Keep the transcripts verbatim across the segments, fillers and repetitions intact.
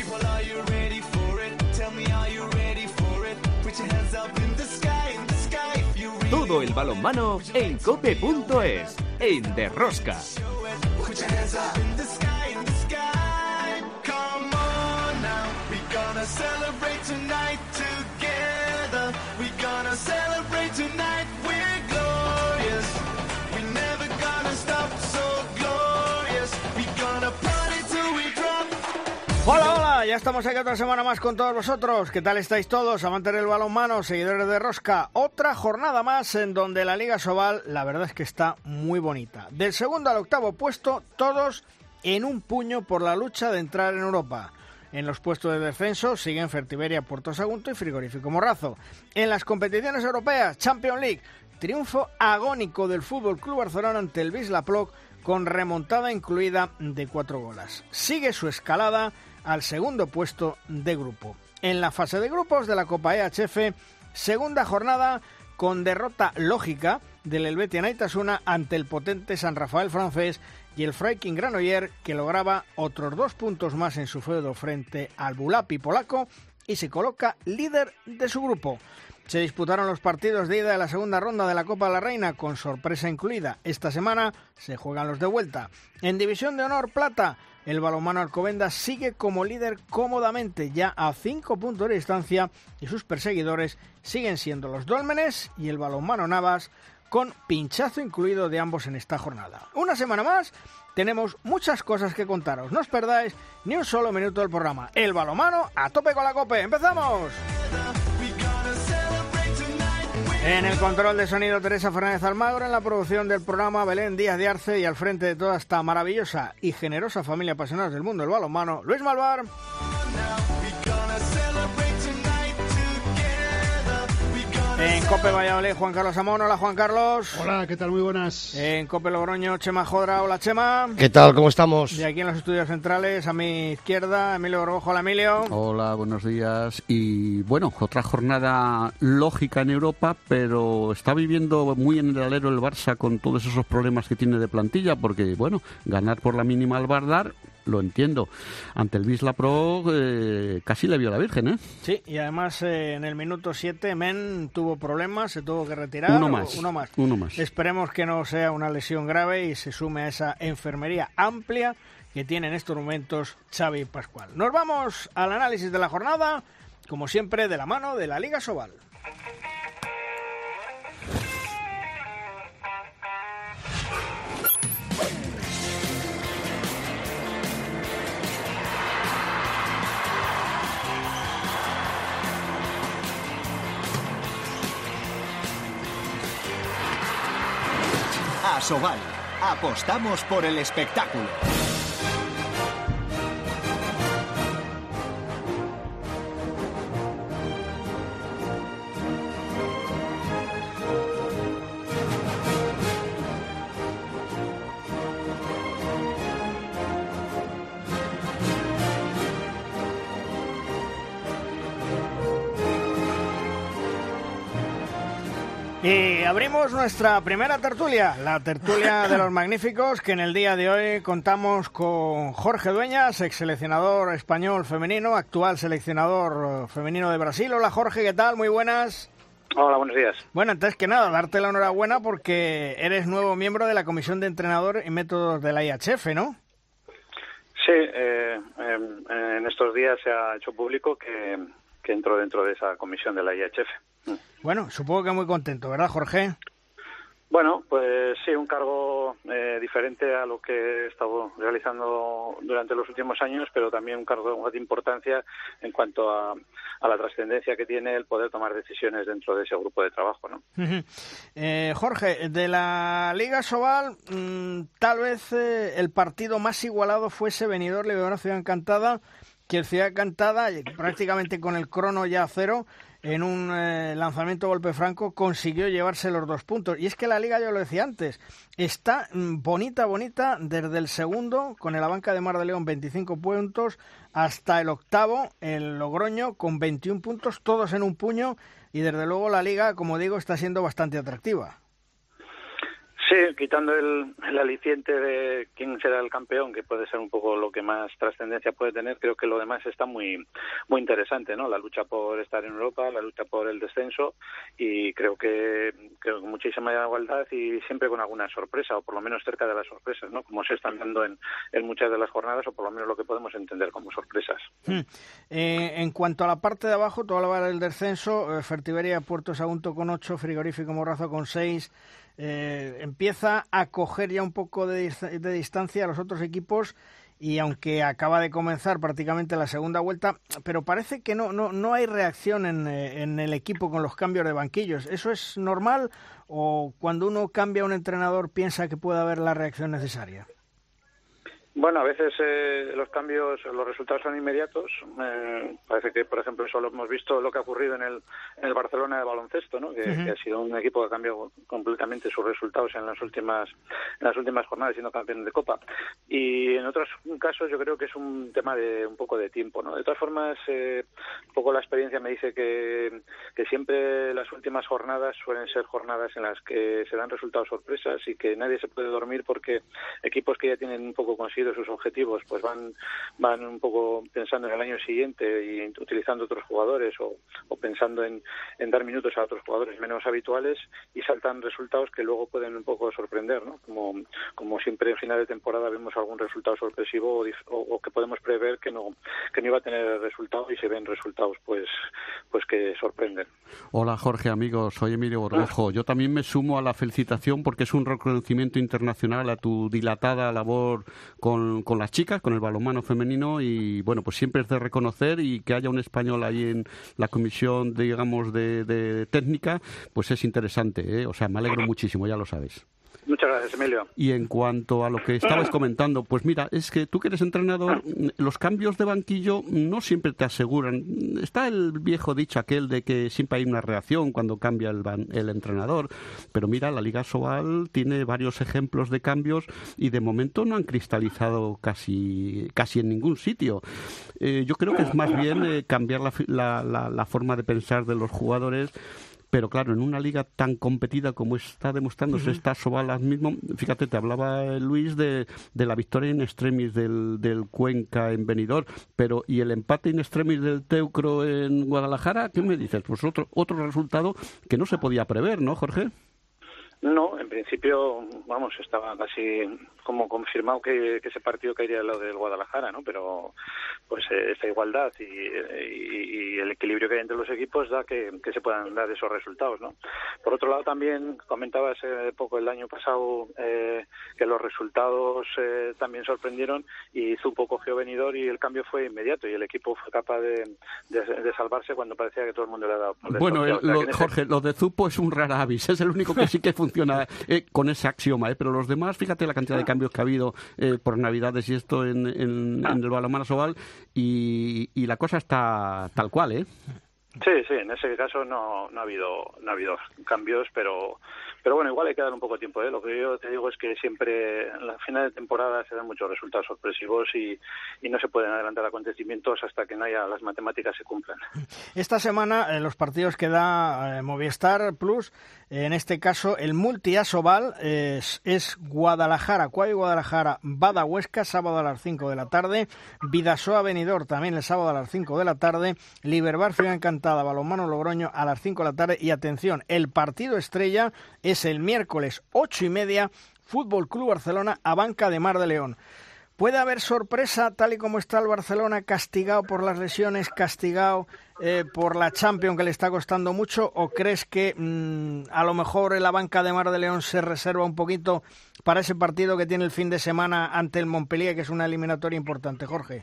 Todo el balonmano en cope punto es, en De Rosca. Hola, hola, ya estamos aquí otra semana más con todos vosotros. ¿Qué tal estáis todos, amantes del balonmano, seguidores de Rosca? Otra jornada más en donde la Liga Sobal, la verdad es que está muy bonita. Del segundo al octavo puesto, todos en un puño por la lucha de entrar en Europa. En los puestos de descenso siguen Fertiberia, Puerto Sagunto y Frigorífico Morrazo. En las competiciones europeas, Champions League, triunfo agónico del F C Barcelona ante el Wisla Plock con remontada incluida de cuatro goles. Sigue su escalada al segundo puesto de grupo. En la fase de grupos de la Copa E H F, segunda jornada con derrota lógica del Helvetia Naitasuna ante el potente San Rafael francés y el Freiking Granoller, que lograba otros dos puntos más en su feudo frente al Bulapi polaco y se coloca líder de su grupo. Se disputaron los partidos de ida de la segunda ronda de la Copa de la Reina con sorpresa incluida. Esta semana se juegan los de vuelta. En División de Honor Plata, el balonmano Alcobendas sigue como líder cómodamente, ya a cinco puntos de distancia, y sus perseguidores siguen siendo los Dólmenes y el balonmano Navas, con pinchazo incluido de ambos en esta jornada. Una semana más, tenemos muchas cosas que contaros. No os perdáis ni un solo minuto del programa. El balonmano a tope con la COPE. ¡Empezamos! En el control de sonido, Teresa Fernández Almagro. En la producción del programa, Belén Díaz de Arce. Y al frente de toda esta maravillosa y generosa familia apasionados del mundo del balonmano, Luis Malvar. En COPE Valladolid, Juan Carlos Amón. Hola, Juan Carlos. Hola, ¿qué tal? Muy buenas. En COPE Logroño, Chema Jodra. Hola, Chema. ¿Qué tal? ¿Cómo estamos? Y aquí en los estudios centrales, a mi izquierda, Emilio Borbojo. Hola, Emilio. Hola, buenos días. Y bueno, otra jornada lógica en Europa, pero está viviendo muy en el alero el Barça con todos esos problemas que tiene de plantilla, porque bueno, ganar por la mínima al Vardar, lo entiendo. Ante el Wisla Pro eh, casi le vio la Virgen, ¿eh? Sí, y además eh, en el minuto siete Men tuvo problemas, se tuvo que retirar. Uno más. Uno más. Uno más. Esperemos que no sea una lesión grave y se sume a esa enfermería amplia que tiene en estos momentos Xavi Pascual. Nos vamos al análisis de la jornada, como siempre, de la mano de la Liga Sobal. Sobal. Apostamos por el espectáculo. Y abrimos nuestra primera tertulia, la tertulia de los magníficos, que en el día de hoy contamos con Jorge Dueñas, ex seleccionador español femenino, actual seleccionador femenino de Brasil. Hola Jorge, ¿qué tal? Muy buenas. Hola, buenos días. Bueno, antes que nada, darte la enhorabuena porque eres nuevo miembro de la Comisión de Entrenador y Métodos de la I H F, ¿no? Sí, eh, eh, en estos días se ha hecho público que, que entro dentro de esa comisión de la I H F. Bueno, supongo que muy contento, ¿verdad, Jorge? Bueno, pues sí, un cargo eh, diferente a lo que he estado realizando durante los últimos años, pero también un cargo de importancia en cuanto a, a la trascendencia que tiene el poder tomar decisiones dentro de ese grupo de trabajo, ¿no? Uh-huh. eh, Jorge, de la Liga Sobal, mmm, tal vez eh, el partido más igualado fuese Benidorm León Ciudad Encantada, que el Ciudad Encantada, prácticamente con el crono ya a cero, en un eh, lanzamiento golpe franco, consiguió llevarse los dos puntos. Y es que la Liga, yo lo decía antes, está mm, bonita, bonita, desde el segundo, con el Abanca de Mar de León, veinticinco puntos, hasta el octavo, el Logroño, con veintiún puntos, todos en un puño, y desde luego la Liga, como digo, está siendo bastante atractiva. Sí, Sí, quitando el, el aliciente de quién será el campeón, que puede ser un poco lo que más trascendencia puede tener, creo que lo demás está muy muy interesante, ¿no? La lucha por estar en Europa, la lucha por el descenso, y creo que, que con muchísima igualdad y siempre con alguna sorpresa, o por lo menos cerca de las sorpresas, ¿no? Como se están dando en, en muchas de las jornadas, o por lo menos lo que podemos entender como sorpresas. Hmm. Eh, en cuanto a la parte de abajo, tú hablabas del descenso, eh, Fertiberia, Puerto Sagunto con ocho, Frigorífico Morrazo con seis. Eh, empieza a coger ya un poco de, de distancia a los otros equipos, y aunque acaba de comenzar prácticamente la segunda vuelta, pero parece que no no no hay reacción en, en el equipo con los cambios de banquillos. ¿Eso es normal, o cuando uno cambia a un entrenador piensa que puede haber la reacción necesaria? Bueno, a veces eh, los cambios, los resultados son inmediatos. Eh, parece que, por ejemplo, eso lo hemos visto lo que ha ocurrido en el, en el Barcelona de baloncesto, ¿no? Que, uh-huh. que ha sido un equipo que ha cambiado completamente sus resultados en las últimas en las últimas jornadas, siendo campeón de Copa. Y en otros casos yo creo que es un tema de un poco de tiempo, ¿no? De todas formas, eh, un poco la experiencia me dice que, que siempre las últimas jornadas suelen ser jornadas en las que se dan resultados sorpresas y que nadie se puede dormir, porque equipos que ya tienen un poco conseguido sus objetivos pues van van un poco pensando en el año siguiente y utilizando otros jugadores, o, o pensando en, en dar minutos a otros jugadores menos habituales, y saltan resultados que luego pueden un poco sorprender, ¿no? Como, como siempre en final de temporada vemos algún resultado sorpresivo, o, o, o que podemos prever que no que no iba a tener resultado, y se ven resultados pues pues que sorprenden. Hola Jorge, amigos, soy Emilio Borgojo. Yo también me sumo a la felicitación, porque es un reconocimiento internacional a tu dilatada labor con, con las chicas, con el balonmano femenino, y bueno, pues siempre es de reconocer, y que haya un español ahí en la comisión, digamos, de, de técnica, pues es interesante, ¿eh? O sea, me alegro muchísimo, ya lo sabes. Muchas gracias, Emilio. Y en cuanto a lo que estabas comentando, pues mira, es que tú que eres entrenador, los cambios de banquillo no siempre te aseguran. Está el viejo dicho aquel de que siempre hay una reacción cuando cambia el, ban- el entrenador, pero mira, la Liga Sobal tiene varios ejemplos de cambios y de momento no han cristalizado casi casi en ningún sitio. Eh, yo creo que es más bien eh, cambiar la, la, la, la forma de pensar de los jugadores. Pero claro, en una liga tan competida como está demostrándose uh-huh. esta Sobal ahora mismo, fíjate, te hablaba Luis de, de la victoria in extremis del, del Cuenca en Benidorm, pero ¿y el empate in extremis del Teucro en Guadalajara? ¿Qué me dices? Pues otro, otro resultado que no se podía prever, ¿no, Jorge? No, en principio, vamos, estaba casi como confirmado que, que ese partido caería al lado del Guadalajara, ¿no? Pero pues eh, esta igualdad y, y, y el equilibrio que hay entre los equipos da que, que se puedan dar esos resultados, ¿no? Por otro lado, también comentabas eh, poco el año pasado eh, que los resultados eh, también sorprendieron, y Zupo cogió Benidorm y el cambio fue inmediato, y el equipo fue capaz de, de, de salvarse cuando parecía que todo el mundo le había dado. Bueno, el, o sea, lo, ese... Jorge, lo de Zupo es un rara avis, es el único que sí que funciona eh, con ese axioma, eh, pero los demás, fíjate la cantidad de cambios que ha habido eh, por Navidades y esto en, en, en el balonmano Sobal, y, y la cosa está tal cual, ¿eh? Sí, sí, en ese caso no, no ha habido no ha habido cambios, pero pero bueno, igual hay que dar un poco de tiempo, ¿eh? Lo que yo te digo es que siempre en la final de temporada se dan muchos resultados sorpresivos, y, y no se pueden adelantar acontecimientos hasta que no haya las matemáticas se cumplan. Esta semana eh, los partidos que da eh, Movistar Plus, eh, en este caso el multi a Sobal es, es Guadalajara, Cuavi Guadalajara, Bada Huesca, sábado a las cinco de la tarde, Bidasoa Benidorm también el sábado a las cinco de la tarde, Liberbar Ciudad Encantada, Balonmano Logroño a las cinco de la tarde, y atención, el partido estrella es el miércoles ocho y media, Fútbol Club Barcelona a Banca de Mar de León. ¿Puede haber sorpresa tal y como está el Barcelona, castigado por las lesiones, castigado eh, por la Champions que le está costando mucho, o crees que mmm, a lo mejor en la Banca de Mar de León se reserva un poquito para ese partido que tiene el fin de semana ante el Montpellier, que es una eliminatoria importante, Jorge?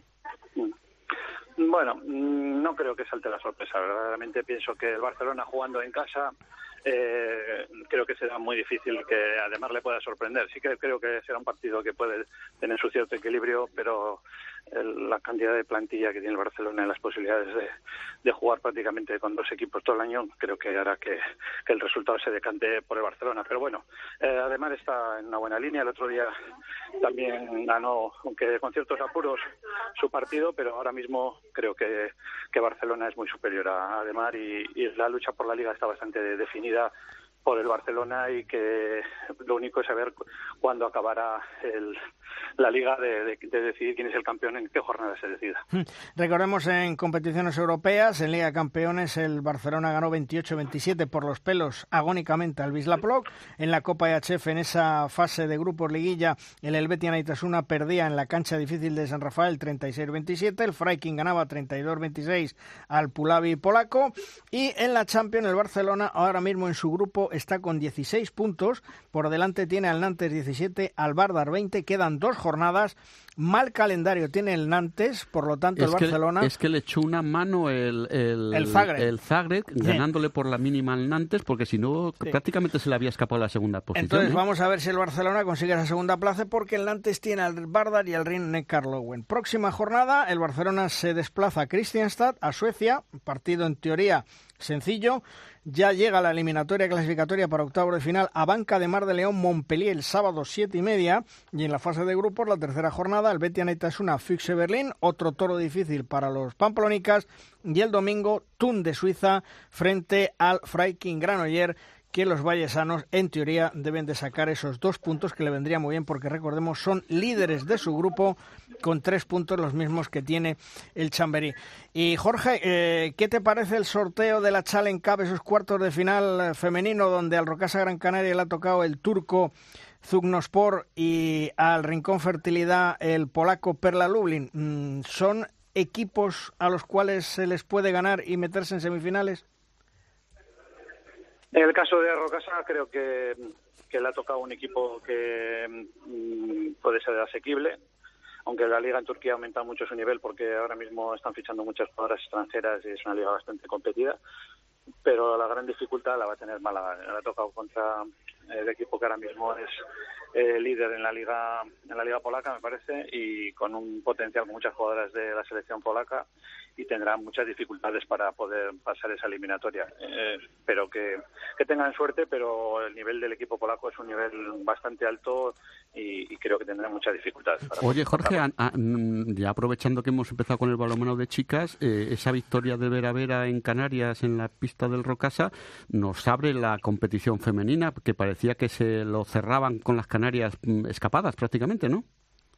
Bueno, no creo que salte la sorpresa. Verdaderamente pienso que el Barcelona jugando en casa eh, creo que será muy difícil que además le pueda sorprender. Sí que creo que será un partido que puede tener su cierto equilibrio, pero el, la cantidad de plantilla que tiene el Barcelona y las posibilidades de, de jugar prácticamente con dos equipos todo el año, creo que hará que, que el resultado se decante por el Barcelona. Pero bueno, eh, además está en una buena línea. El otro día también ganó, aunque con ciertos apuros, su partido, pero ahora mismo creo que, que Barcelona es muy superior a Ademar, y, y la lucha por la Liga está bastante definida por el Barcelona y que lo único es saber cuándo acabará el, la Liga de, de, de decidir quién es el campeón, en qué jornada se decida. Recordemos en competiciones europeas, en Liga de Campeones el Barcelona ganó veintiocho veintisiete por los pelos agónicamente al Wisla Plock. En la Copa E H F, en esa fase de grupos liguilla, el Helvetia Naitasuna perdía en la cancha difícil de San Rafael treinta y seis veintisiete, el Freiking ganaba treinta y dos veintiséis al Puławy polaco, y en la Champions el Barcelona ahora mismo en su grupo está con dieciséis puntos, por delante tiene al Nantes diecisiete, al Vardar veinte, quedan dos jornadas, mal calendario tiene el Nantes, por lo tanto es el que, Barcelona... Es que le echó una mano el, el, el Zagreb, el Zagreb sí. ganándole por la mínima al Nantes, porque si no sí. prácticamente se le había escapado la segunda posición. Entonces ¿eh? vamos a ver si el Barcelona consigue esa segunda plaza, porque el Nantes tiene al Vardar y al Rin-Neckar Löwen. Próxima jornada, el Barcelona se desplaza a Kristianstad, a Suecia, partido en teoría sencillo. Ya llega la eliminatoria clasificatoria para octavos de final a Banca de Mar de León, Montpellier, el sábado siete y media. Y en la fase de grupos, la tercera jornada, el Betia Naitasuna, Füchse Berlín, otro toro difícil para los pamplonicas. Y el domingo, Thun de Suiza frente al Freiking Granollers, que los vallesanos, en teoría, deben de sacar esos dos puntos que le vendría muy bien, porque recordemos, son líderes de su grupo con tres puntos, los mismos que tiene el Chamberí. Y Jorge, eh, ¿qué te parece el sorteo de la Challenge Cup, esos cuartos de final femenino, donde al Rocasa Gran Canaria le ha tocado el turco Zugnospor y al Rincón Fertilidad el polaco Perla Lublin? Mm, ¿son equipos a los cuales se les puede ganar y meterse en semifinales? En el caso de Rocasa creo que, que le ha tocado un equipo que mmm, puede ser asequible, aunque la liga en Turquía ha aumentado mucho su nivel porque ahora mismo están fichando muchas jugadoras extranjeras y es una liga bastante competida, pero la gran dificultad la va a tener Málaga. Le ha tocado contra el equipo que ahora mismo es eh, líder en la liga en la liga polaca, me parece, y con un potencial con muchas jugadoras de la selección polaca, y tendrán muchas dificultades para poder pasar esa eliminatoria. Eh, pero que, que tengan suerte, pero el nivel del equipo polaco es un nivel bastante alto y, y creo que tendrán muchas dificultades. Para Oye, Jorge, a, a, ya aprovechando que hemos empezado con el balonmano de chicas, eh, esa victoria de Vera Vera en Canarias en la pista del Rocasa nos abre la competición femenina, que parecía que se lo cerraban con las Canarias mm, escapadas prácticamente, ¿no?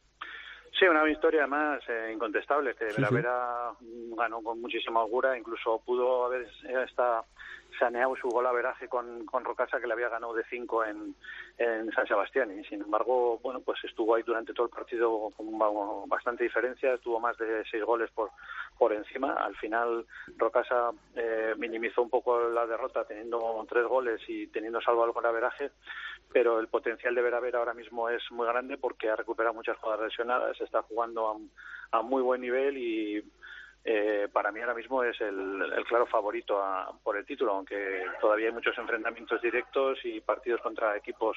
Sí, una victoria además eh, incontestable, que sí, Vera sí. Vera ganó con muchísima holgura, incluso pudo haber esta saneado su golaveraje con, con Rocasa, que le había ganado de cinco en, en San Sebastián, y sin embargo, bueno, pues estuvo ahí durante todo el partido con bastante diferencia, tuvo más de seis goles por por encima. Al final Rocasa eh, minimizó un poco la derrota teniendo tres goles y teniendo salvo el golaveraje, pero el potencial de Vera Vera ahora mismo es muy grande porque ha recuperado muchas jugadoras lesionadas, está jugando a, a muy buen nivel y Eh, para mí ahora mismo es el, el claro favorito a, por el título, aunque todavía hay muchos enfrentamientos directos y partidos contra equipos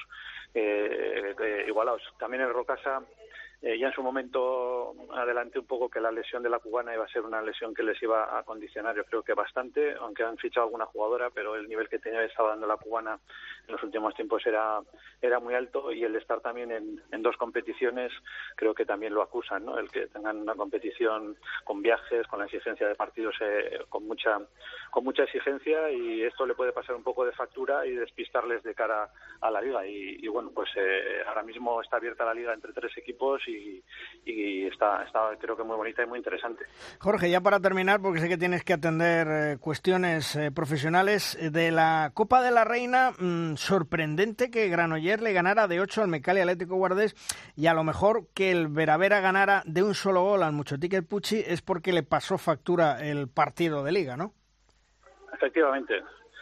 eh, eh, igualados. También el Rocasa eh, ya en su momento adelanté un poco que la lesión de la cubana iba a ser una lesión que les iba a condicionar, yo creo que bastante, aunque han fichado alguna jugadora, pero el nivel que tenía estaba dando la cubana en los últimos tiempos era era muy alto, y el estar también en, en dos competiciones creo que también lo acusan, ¿no? El que tengan una competición con viajes, con la exigencia de partidos eh, con mucha con mucha exigencia, y esto le puede pasar un poco de factura y despistarles de cara a la liga, y, y bueno, pues eh, ahora mismo está abierta la liga entre tres equipos y, y está, está creo que muy bonita y muy interesante. Jorge, ya para terminar, porque sé que tienes que atender eh, cuestiones eh, profesionales, de la Copa de la Reina, mmm, sorprendente que Granollers le ganara de ocho al Mecali Atlético Guardés, y a lo mejor que el Vera Vera ganara de un solo gol al Muchoticket Pucci es porque le pasó factura el partido de liga, ¿no? Efectivamente.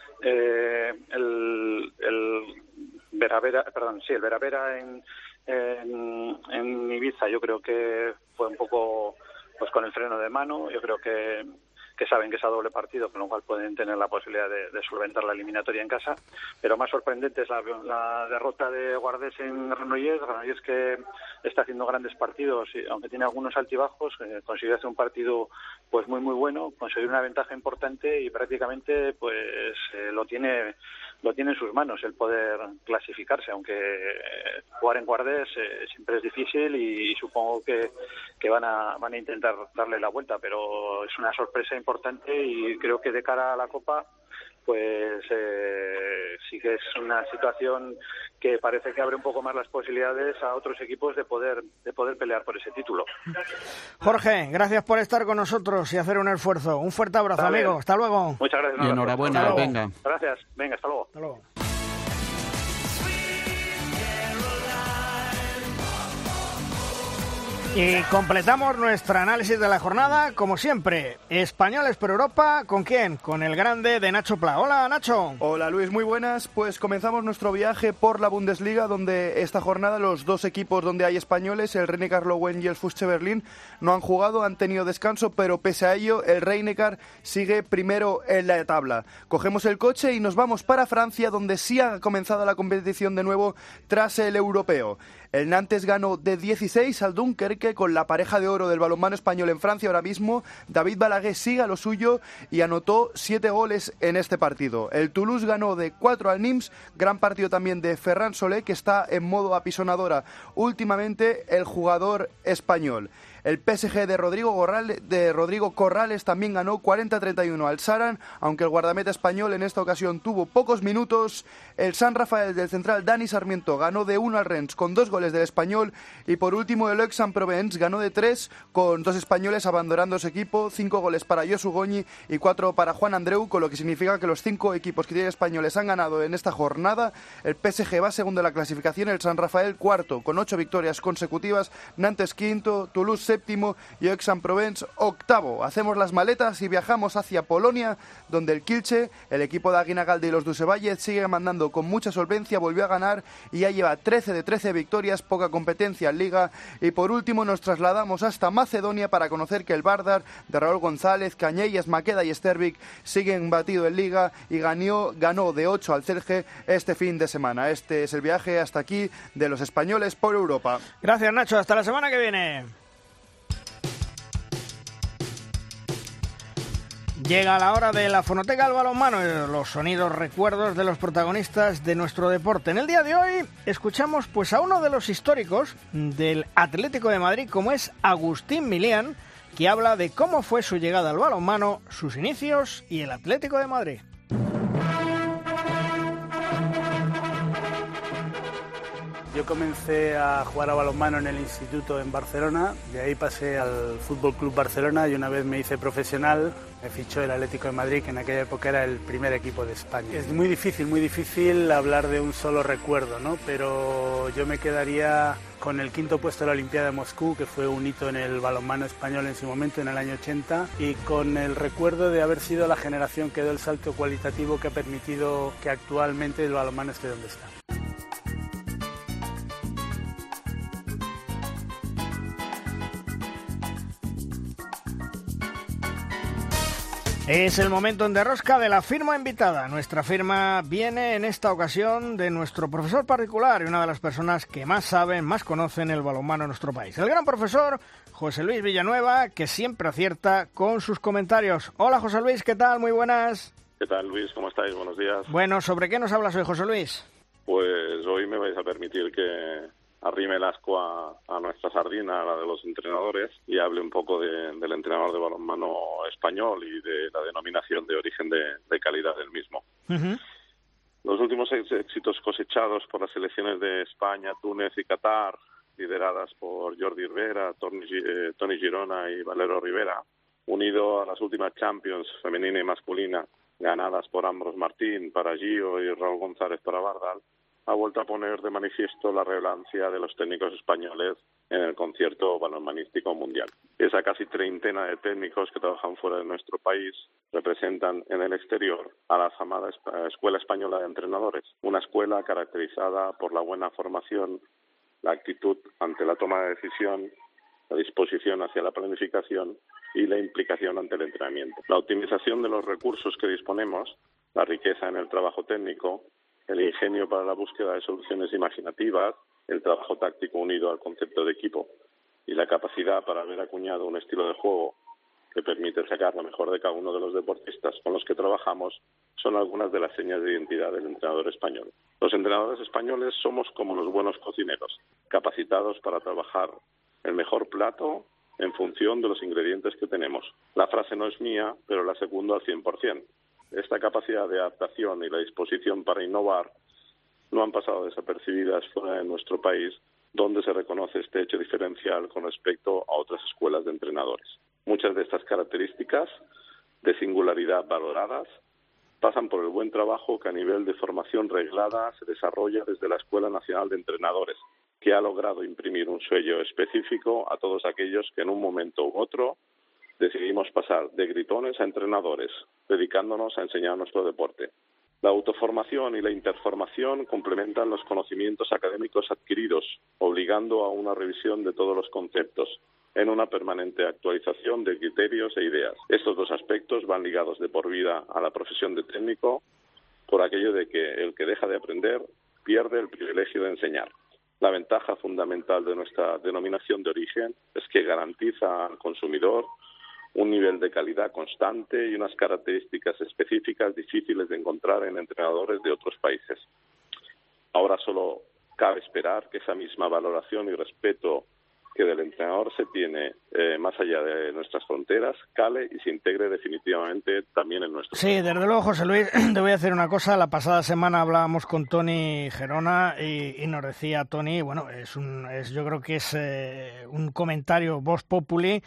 Eh, el, el Vera Vera, perdón, sí, el Vera Vera en, en, en Ibiza yo creo que fue un poco pues con el freno de mano. Yo creo que que saben que es a doble partido, con lo cual pueden tener la posibilidad de, de solventar la eliminatoria en casa, pero más sorprendente es la, la derrota de Guardés en Granollers. Granollers que está haciendo grandes partidos, y aunque tiene algunos altibajos, eh, consiguió hacer un partido pues muy muy bueno, consiguió una ventaja importante y prácticamente pues eh, lo tiene lo tiene en sus manos el poder clasificarse, aunque eh, jugar en Guardés eh, siempre es difícil y, y supongo que, que van a van a intentar darle la vuelta, pero es una sorpresa importante y creo que de cara a la Copa pues eh, sí que es una situación que parece que abre un poco más las posibilidades a otros equipos de poder de poder pelear por ese título. Jorge, gracias por estar con nosotros y hacer un esfuerzo. Un fuerte abrazo, vale. amigo. Hasta luego. Muchas gracias. Y enhorabuena, venga. Gracias. Venga, hasta luego. Hasta luego. Y completamos nuestro análisis de la jornada, como siempre, Españoles por Europa, ¿con quién? Con el grande de Nacho Pla. Hola, Nacho. Hola, Luis, muy buenas. Pues comenzamos nuestro viaje por la Bundesliga, donde esta jornada los dos equipos donde hay españoles, el Rhein-Neckar Löwen y el Füchse Berlín, no han jugado, han tenido descanso, pero pese a ello, el Rhein-Neckar sigue primero en la tabla. Cogemos el coche y nos vamos para Francia, donde sí ha comenzado la competición de nuevo tras el europeo. El Nantes ganó de dieciséis al Dunkerque con la pareja de oro del balonmano español en Francia ahora mismo. David Balaguer sigue a lo suyo y anotó siete goles en este partido. El Toulouse ganó de cuatro al Nimes, gran partido también de Ferran Solé, que está en modo apisonadora últimamente el jugador español. El P S G de Rodrigo, Gorral, de Rodrigo Corrales también ganó cuarenta a treinta y uno al Saran, aunque el guardameta español en esta ocasión tuvo pocos minutos. El San Rafael del central Dani Sarmiento ganó de uno al Rennes con dos goles del español. Y por último el Aix-en-Provence ganó de tres con dos españoles abandonando su equipo, cinco goles para Josu Goñi y cuatro para Juan Andreu, con lo que significa que los cinco equipos que tienen españoles han ganado en esta jornada. El P S G va segundo en la clasificación, el San Rafael cuarto con ocho victorias consecutivas, Nantes quinto, Toulouse séptimo y Aix-en-Provence octavo. Hacemos las maletas y viajamos hacia Polonia, donde el Kielce, el equipo de Aguinagalde y los Dusevalle, sigue mandando con mucha solvencia, volvió a ganar y ya lleva trece de trece victorias, poca competencia en Liga. Y por último nos trasladamos hasta Macedonia para conocer que el Vardar de Raúl González, Cañellas, Maqueda y Stervik siguen batido en Liga y ganó, ganó de ocho al Celje este fin de semana. Este es el viaje hasta aquí de los españoles por Europa. Gracias, Nacho. Hasta la semana que viene. Llega la hora de la fonoteca del balonmano, los sonidos recuerdos de los protagonistas de nuestro deporte. En el día de hoy escuchamos pues a uno de los históricos del Atlético de Madrid, como es Agustín Milián, que habla de cómo fue su llegada al balonmano, sus inicios y el Atlético de Madrid. Yo comencé a jugar a balonmano en el instituto en Barcelona, de ahí pasé al Fútbol Club Barcelona y una vez me hice profesional, me fichó el Atlético de Madrid, que en aquella época era el primer equipo de España. Es muy difícil, muy difícil hablar de un solo recuerdo, ¿no? Pero yo me quedaría con el quinto puesto de la Olimpiada de Moscú, que fue un hito en el balonmano español en su momento, en el año ochenta, y con el recuerdo de haber sido la generación que dio el salto cualitativo que ha permitido que actualmente el balonmano esté donde está. Es el momento en Derrosca de la firma invitada. Nuestra firma viene en esta ocasión de nuestro profesor particular y una de las personas que más saben, más conocen el balonmano en nuestro país. El gran profesor José Luis Villanueva, que siempre acierta con sus comentarios. Hola José Luis, ¿qué tal? Muy buenas. ¿Qué tal, Luis? ¿Cómo estáis? Buenos días. Bueno, ¿sobre qué nos hablas hoy, José Luis? Pues hoy me vais a permitir que arrime el asco a, a nuestra sardina, a la de los entrenadores, y hable un poco de, del entrenador de balonmano español y de la denominación de origen de, de calidad del mismo. Uh-huh. Los últimos éxitos cosechados por las selecciones de España, Túnez y Qatar, lideradas por Jordi Rivera, Toni, eh, Toni Girona y Valero Rivera, unido a las últimas Champions femenina y masculina, ganadas por Ambros Martín para Gio y Raúl González para Bardal, ha vuelto a poner de manifiesto la relevancia de los técnicos españoles en el concierto balonmanístico mundial. Esa casi treintena de técnicos que trabajan fuera de nuestro país representan en el exterior a la afamada Escuela Española de Entrenadores, una escuela caracterizada por la buena formación, la actitud ante la toma de decisión, la disposición hacia la planificación y la implicación ante el entrenamiento. La optimización de los recursos que disponemos, la riqueza en el trabajo técnico, el ingenio para la búsqueda de soluciones imaginativas, el trabajo táctico unido al concepto de equipo y la capacidad para haber acuñado un estilo de juego que permite sacar lo mejor de cada uno de los deportistas con los que trabajamos son algunas de las señas de identidad del entrenador español. Los entrenadores españoles somos como los buenos cocineros, capacitados para trabajar el mejor plato en función de los ingredientes que tenemos. La frase no es mía, pero la secundo al cien por ciento. esta capacidad de adaptación y la disposición para innovar no han pasado desapercibidas fuera de nuestro país, donde se reconoce este hecho diferencial con respecto a otras escuelas de entrenadores. Muchas de estas características de singularidad valoradas pasan por el buen trabajo que a nivel de formación reglada se desarrolla desde la Escuela Nacional de Entrenadores, que ha logrado imprimir un sello específico a todos aquellos que en un momento u otro decidimos pasar de gritones a entrenadores, dedicándonos a enseñar nuestro deporte. La autoformación y la interformación complementan los conocimientos académicos adquiridos, obligando a una revisión de todos los conceptos, en una permanente actualización de criterios e ideas. Estos dos aspectos van ligados de por vida a la profesión de técnico, por aquello de que el que deja de aprender pierde el privilegio de enseñar. La ventaja fundamental de nuestra denominación de origen es que garantiza al consumidor un nivel de calidad constante y unas características específicas difíciles de encontrar en entrenadores de otros países. Ahora solo cabe esperar que esa misma valoración y respeto que del entrenador se tiene eh, más allá de nuestras fronteras, cale y se integre definitivamente también en nuestro Sí, país. desde luego, José Luis, te voy a decir una cosa. La pasada semana hablábamos con Toni Gerona y, y nos decía Toni, bueno, es un, es, yo creo que es eh, un comentario vox populi,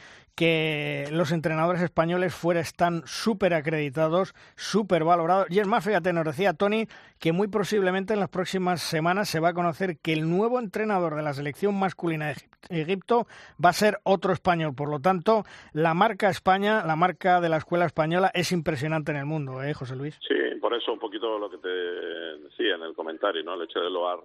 que los entrenadores españoles fuera están súper acreditados, súper valorados. Y es más, fíjate, nos decía Toni que muy posiblemente en las próximas semanas se va a conocer que el nuevo entrenador de la selección masculina de Egipto va a ser otro español. Por lo tanto, la marca España, la marca de la escuela española es impresionante en el mundo, ¿eh, José Luis? Sí, por eso un poquito lo que te decía en el comentario, ¿no? El hecho de loar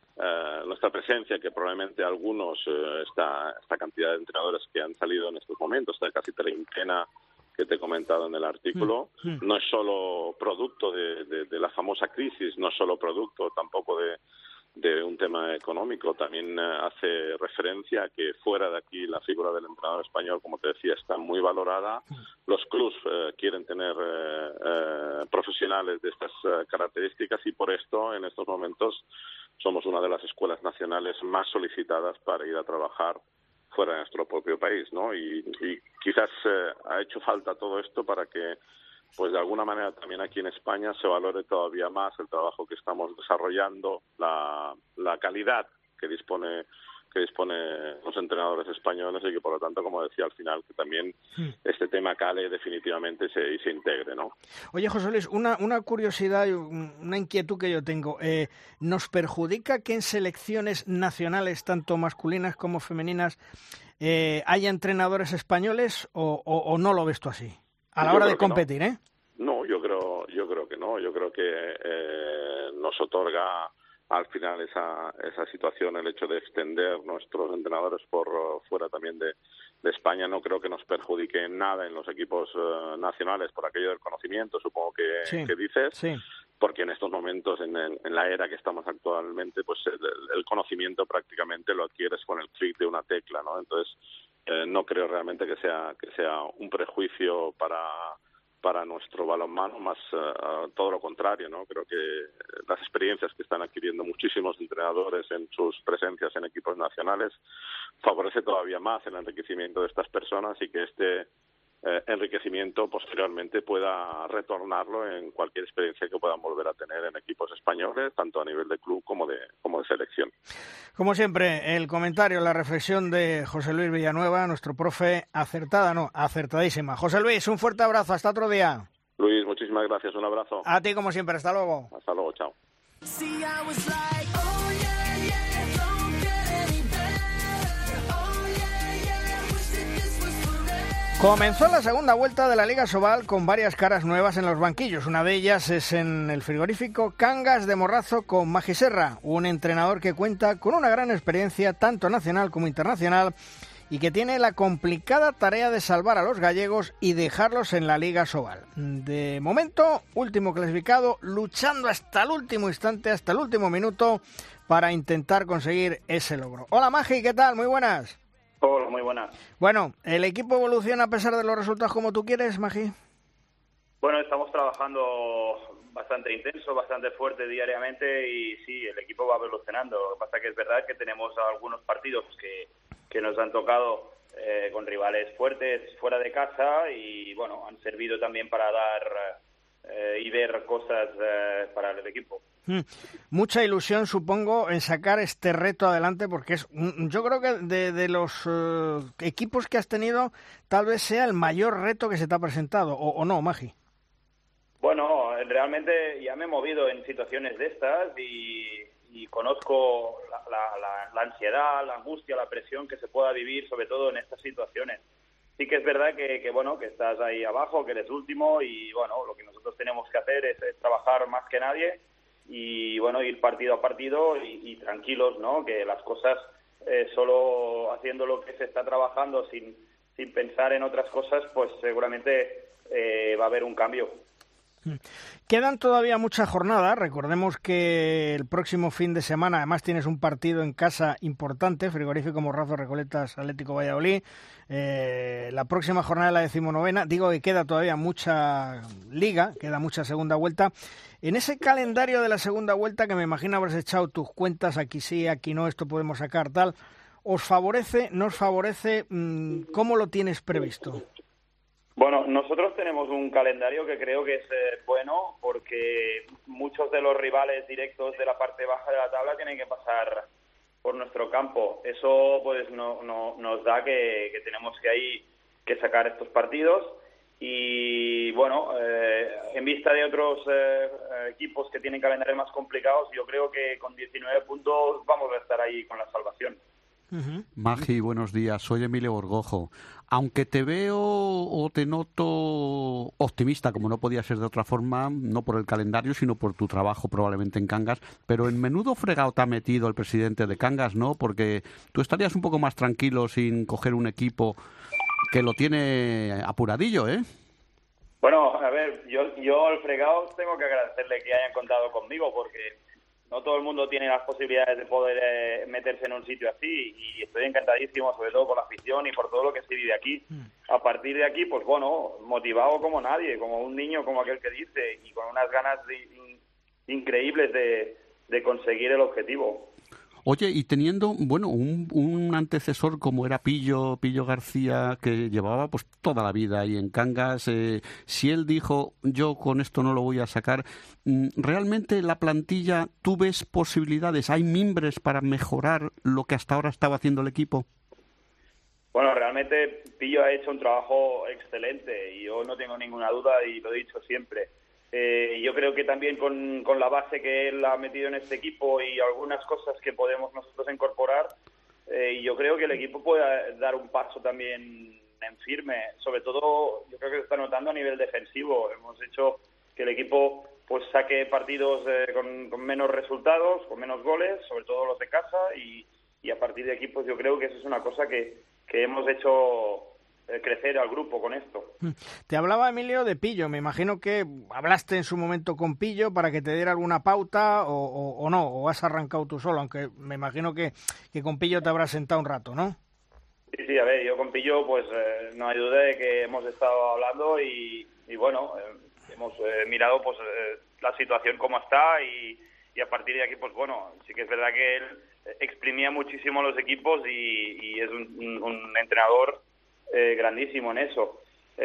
Uh, nuestra presencia, que probablemente algunos, uh, esta, esta cantidad de entrenadores que han salido en estos momentos, esta casi treintena que te he comentado en el artículo, mm, mm. no es solo producto de, de, de la famosa crisis, no es solo producto tampoco de, de un tema económico, también uh, hace referencia a que fuera de aquí la figura del entrenador español, como te decía, está muy valorada. Los clubs uh, quieren tener uh, uh, profesionales de estas uh, características y por esto en estos momentos somos una de las escuelas nacionales más solicitadas para ir a trabajar fuera de nuestro propio país, ¿no? Y, y quizás eh, ha hecho falta todo esto para que, pues de alguna manera también aquí en España se valore todavía más el trabajo que estamos desarrollando, la, la calidad que dispone que dispone los entrenadores españoles y que por lo tanto, como decía al final, que también sí. este tema cale definitivamente se, y se integre, ¿no? Oye, José Luis, una, una curiosidad, una inquietud que yo tengo. Eh, ¿Nos perjudica que en selecciones nacionales, tanto masculinas como femeninas, eh, haya entrenadores españoles o, o, o no lo ves tú así? A la yo hora de competir, no. ¿eh? No, yo creo, yo creo que no. Yo creo que eh, nos otorga al final esa esa situación, el hecho de extender nuestros entrenadores por uh, fuera también de, de España, no creo que nos perjudique en nada en los equipos uh, nacionales por aquello del conocimiento, supongo que, sí, que dices, sí. porque en estos momentos, en, el, en la era que estamos actualmente, pues el, el conocimiento prácticamente lo adquieres con el clic de una tecla, ¿no? Entonces, eh, no creo realmente que sea que sea un prejuicio para para nuestro balonmano, más uh, todo lo contrario, ¿no? Creo que las experiencias que están adquiriendo muchísimos entrenadores en sus presencias en equipos nacionales favorece todavía más el enriquecimiento de estas personas y que este eh, enriquecimiento posteriormente pueda retornarlo en cualquier experiencia que puedan volver a tener en equipos españoles, tanto a nivel de club como de como de selección. Como siempre, el comentario, la reflexión de José Luis Villanueva, nuestro profe, acertada, no, acertadísima. José Luis, un fuerte abrazo, hasta otro día. Luis, muchísimas gracias, un abrazo. A ti como siempre, hasta luego. Hasta luego, chao. Comenzó la segunda vuelta de la Liga Sobal con varias caras nuevas en los banquillos. Una de ellas es en el frigorífico Cangas de Morrazo con Magi Serra, un entrenador que cuenta con una gran experiencia tanto nacional como internacional y que tiene la complicada tarea de salvar a los gallegos y dejarlos en la Liga Sobal. De momento, último clasificado, luchando hasta el último instante, hasta el último minuto para intentar conseguir ese logro. Hola Magi, ¿qué tal? Muy buenas. Hola, muy buenas. Bueno, ¿el equipo evoluciona a pesar de los resultados como tú quieres, Magi? Bueno, estamos trabajando bastante intenso, bastante fuerte diariamente y sí, el equipo va evolucionando. Lo que pasa es que es verdad que tenemos algunos partidos que, que nos han tocado eh, con rivales fuertes fuera de casa y, bueno, han servido también para dar eh, y ver cosas eh, para el equipo. Mm. Mucha ilusión, supongo, en sacar este reto adelante, porque es, yo creo que de, de los uh, equipos que has tenido, tal vez sea el mayor reto que se te ha presentado, o, o no, Magi. Bueno, realmente ya me he movido en situaciones de estas y, y conozco la, la, la, la ansiedad, la angustia, la presión que se pueda vivir, sobre todo en estas situaciones. Sí que es verdad que, que bueno, que estás ahí abajo, que eres último y bueno, lo que nosotros tenemos que hacer es, es trabajar más que nadie y bueno, ir partido a partido y, y tranquilos, ¿no? Que las cosas eh, solo haciendo lo que se está trabajando sin, sin pensar en otras cosas, pues seguramente eh, va a haber un cambio. Quedan todavía muchas jornadas. Recordemos que el próximo fin de semana además tienes un partido en casa importante, Frigorífico Morrazo Recoletas Atlético Valladolid. Eh, la próxima jornada es la decimonovena. Digo que queda todavía mucha liga, queda mucha segunda vuelta. En ese calendario de la segunda vuelta, que me imagino habrás echado tus cuentas, aquí sí, aquí no, esto podemos sacar, tal, ¿os favorece, no os favorece? ¿Cómo lo tienes previsto? Bueno, nosotros tenemos un calendario que creo que es eh, bueno porque muchos de los rivales directos de la parte baja de la tabla tienen que pasar por nuestro campo. Eso pues no, no, nos da que, que tenemos que ahí que sacar estos partidos y bueno, eh, en vista de otros eh, equipos que tienen calendarios más complicados, yo creo que con diecinueve puntos vamos a estar ahí con la salvación. Uh-huh. Magi, buenos días. Soy Emilio Borgojo. Aunque te veo o te noto optimista, como no podía ser de otra forma, no por el calendario, sino por tu trabajo probablemente en Cangas, pero en menudo fregado te ha metido el presidente de Cangas, ¿no? Porque tú estarías un poco más tranquilo sin coger un equipo que lo tiene apuradillo, ¿eh? Bueno, a ver, yo, yo al fregado tengo que agradecerle que hayan contado conmigo, porque no todo el mundo tiene las posibilidades de poder eh, meterse en un sitio así y estoy encantadísimo, sobre todo por la afición y por todo lo que se vive aquí. Mm. A partir de aquí, pues bueno, motivado como nadie, como un niño, como aquel que dice, y con unas ganas de, in, increíbles de, de conseguir el objetivo. Oye, y teniendo, bueno, un, un antecesor como era Pillo, Pillo García, que llevaba pues toda la vida ahí en Cangas, eh, si él dijo, yo con esto no lo voy a sacar, ¿realmente la plantilla, tú ves posibilidades, hay mimbres para mejorar lo que hasta ahora estaba haciendo el equipo? Bueno, realmente Pillo ha hecho un trabajo excelente y yo no tengo ninguna duda y lo he dicho siempre. Eh, yo creo que también con, con la base que él ha metido en este equipo y algunas cosas que podemos nosotros incorporar, eh, yo creo que el equipo puede dar un paso también en firme. Sobre todo, yo creo que se está notando a nivel defensivo. Hemos hecho que el equipo pues saque partidos eh, con, con menos resultados, con menos goles, sobre todo los de casa, y, y a partir de aquí pues yo creo que eso es una cosa que, que hemos hecho crecer al grupo con esto. Te hablaba, Emilio, de Pillo. Me imagino que hablaste en su momento con Pillo para que te diera alguna pauta o, o, o no, o has arrancado tú solo, aunque me imagino que, que con Pillo te habrás sentado un rato, ¿no? Sí, sí, a ver, yo con Pillo pues eh, no hay duda de que hemos estado hablando y, y bueno, eh, hemos eh, mirado pues eh, la situación como está y, y a partir de aquí pues bueno, sí que es verdad que él exprimía muchísimo los equipos y, y es un, un, un entrenador Eh, grandísimo en eso.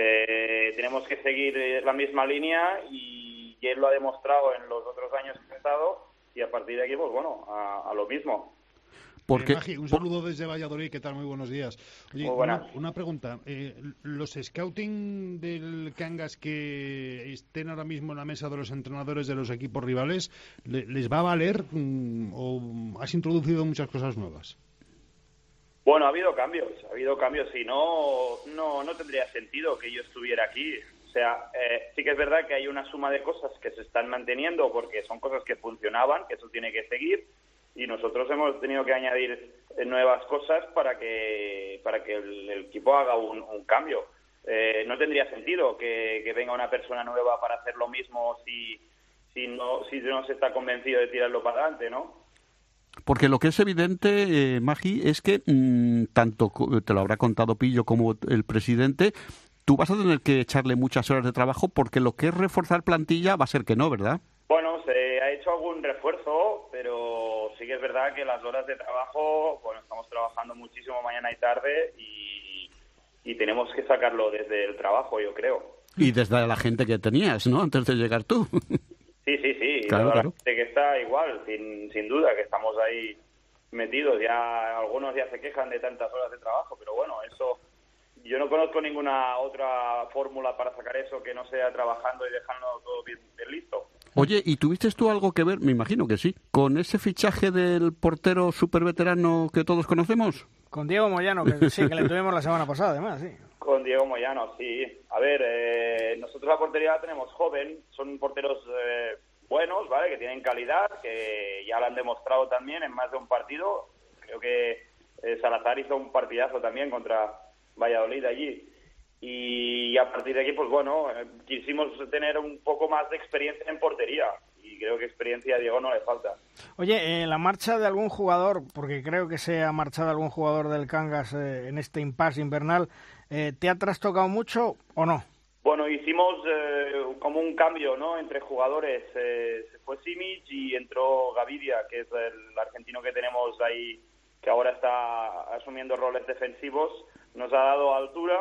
Eh, tenemos que seguir la misma línea y, y él lo ha demostrado en los otros años que ha estado y a partir de aquí, pues bueno, a, a lo mismo. Porque, eh, Magi, un saludo desde Valladolid, ¿qué tal? Muy buenos días. Oye, Muy buenas. Una, una pregunta. Eh, ¿Los scouting del Cangas que estén ahora mismo en la mesa de los entrenadores de los equipos rivales, ¿les va a valer mm, o has introducido muchas cosas nuevas? Bueno, ha habido cambios, ha habido cambios, si no, no, no tendría sentido que yo estuviera aquí. O sea, eh, sí que es verdad que hay una suma de cosas que se están manteniendo porque son cosas que funcionaban, que eso tiene que seguir, y nosotros hemos tenido que añadir nuevas cosas para que para que el, el equipo haga un, un cambio. Eh, no tendría sentido que, que venga una persona nueva para hacer lo mismo si, si, no, si no se está convencido de tirarlo para adelante, ¿no? Porque lo que es evidente, eh, Magi, es que mmm, tanto te lo habrá contado Pillo como el presidente, tú vas a tener que echarle muchas horas de trabajo porque lo que es reforzar plantilla va a ser que no, ¿verdad? Bueno, se ha hecho algún refuerzo, pero sí que es verdad que las horas de trabajo, bueno, estamos trabajando muchísimo mañana y tarde y, y tenemos que sacarlo desde el trabajo, yo creo. Y desde la gente que tenías, ¿no? Antes de llegar tú. Sí, sí, sí. Claro, claro. La gente que está igual, sin, sin duda, que estamos ahí metidos. Ya algunos ya se quejan de tantas horas de trabajo, pero bueno, eso... Yo no conozco ninguna otra fórmula para sacar eso que no sea trabajando y dejando todo bien, bien listo. Oye, ¿y tuviste tú algo que ver, me imagino que sí, con ese fichaje del portero súper veterano que todos conocemos? Con Diego Moyano, que sí, que le tuvimos la semana pasada, además, sí. Con Diego Moyano, sí. A ver, eh, nosotros la portería la tenemos joven, son porteros eh, buenos, ¿vale? Que tienen calidad, que ya lo han demostrado también en más de un partido. Creo que eh, Salazar hizo un partidazo también contra Valladolid allí. Y a partir de aquí, pues bueno, eh, quisimos tener un poco más de experiencia en portería. Y creo que experiencia a Diego no le falta. Oye, eh, la marcha de algún jugador, porque creo que se ha marchado algún jugador del Cangas eh, en este impasse invernal, eh, ¿te ha trastocado mucho o no? Bueno, hicimos eh, como un cambio, ¿no? Entre jugadores. Eh, se fue Simic y entró Gaviria, que es el argentino que tenemos ahí, que ahora está asumiendo roles defensivos. Nos ha dado altura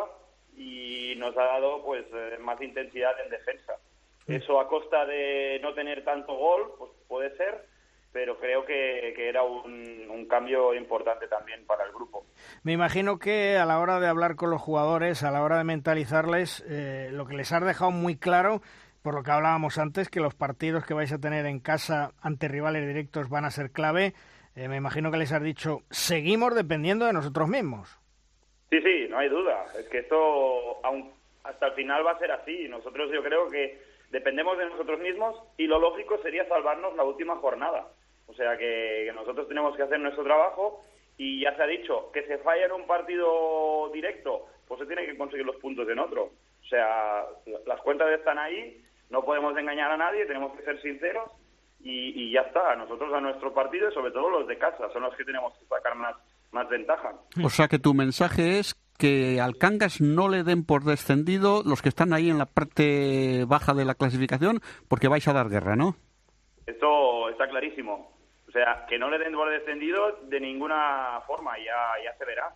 y nos ha dado pues eh, más intensidad en defensa. Eso a costa de no tener tanto gol, pues puede ser, pero creo que, que era un, un cambio importante también para el grupo. Me imagino que a la hora de hablar con los jugadores, a la hora de mentalizarles, eh, lo que les has dejado muy claro, por lo que hablábamos antes, que los partidos que vais a tener en casa ante rivales directos van a ser clave. Eh, me imagino que les has dicho, seguimos dependiendo de nosotros mismos. Sí, sí, no hay duda. Es que esto aún hasta el final va a ser así. Nosotros yo creo que dependemos de nosotros mismos y lo lógico sería salvarnos la última jornada. O sea que, que nosotros tenemos que hacer nuestro trabajo y ya se ha dicho que se falla en un partido directo, pues se tienen que conseguir los puntos en otro. O sea, las cuentas están ahí, no podemos engañar a nadie, tenemos que ser sinceros y, y ya está. Nosotros a nuestro partido y sobre todo los de casa son los que tenemos que sacar más, más ventaja. O sea que tu mensaje es que al Cangas no le den por descendido los que están ahí en la parte baja de la clasificación, porque vais a dar guerra, ¿no? Esto está clarísimo. O sea, que no le den por descendido de ninguna forma, ya, ya se verá.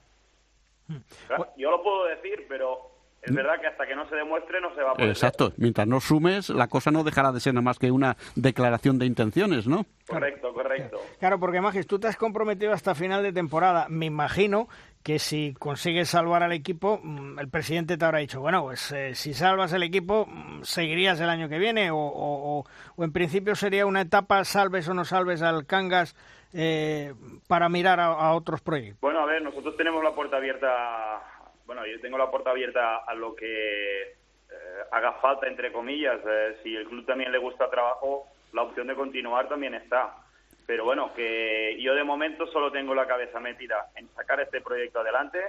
Yo lo puedo decir, pero es verdad que hasta que no se demuestre no se va a poder. Exacto, mientras no sumes, la cosa no dejará de ser nada más que una declaración de intenciones, ¿no? Correcto, correcto. Claro, porque Magis, tú te has comprometido hasta final de temporada. Me imagino que si consigues salvar al equipo, el presidente te habrá dicho, bueno, pues eh, si salvas el equipo, ¿seguirías el año que viene? O, o, o en principio sería una etapa, salves o no salves al Cangas, eh, para mirar a, a otros proyectos. Bueno, a ver, nosotros tenemos la puerta abierta, bueno, yo tengo la puerta abierta a lo que eh, haga falta, entre comillas. Eh, si el club también le gusta el trabajo, la opción de continuar también está. Pero bueno, que yo de momento solo tengo la cabeza metida en sacar este proyecto adelante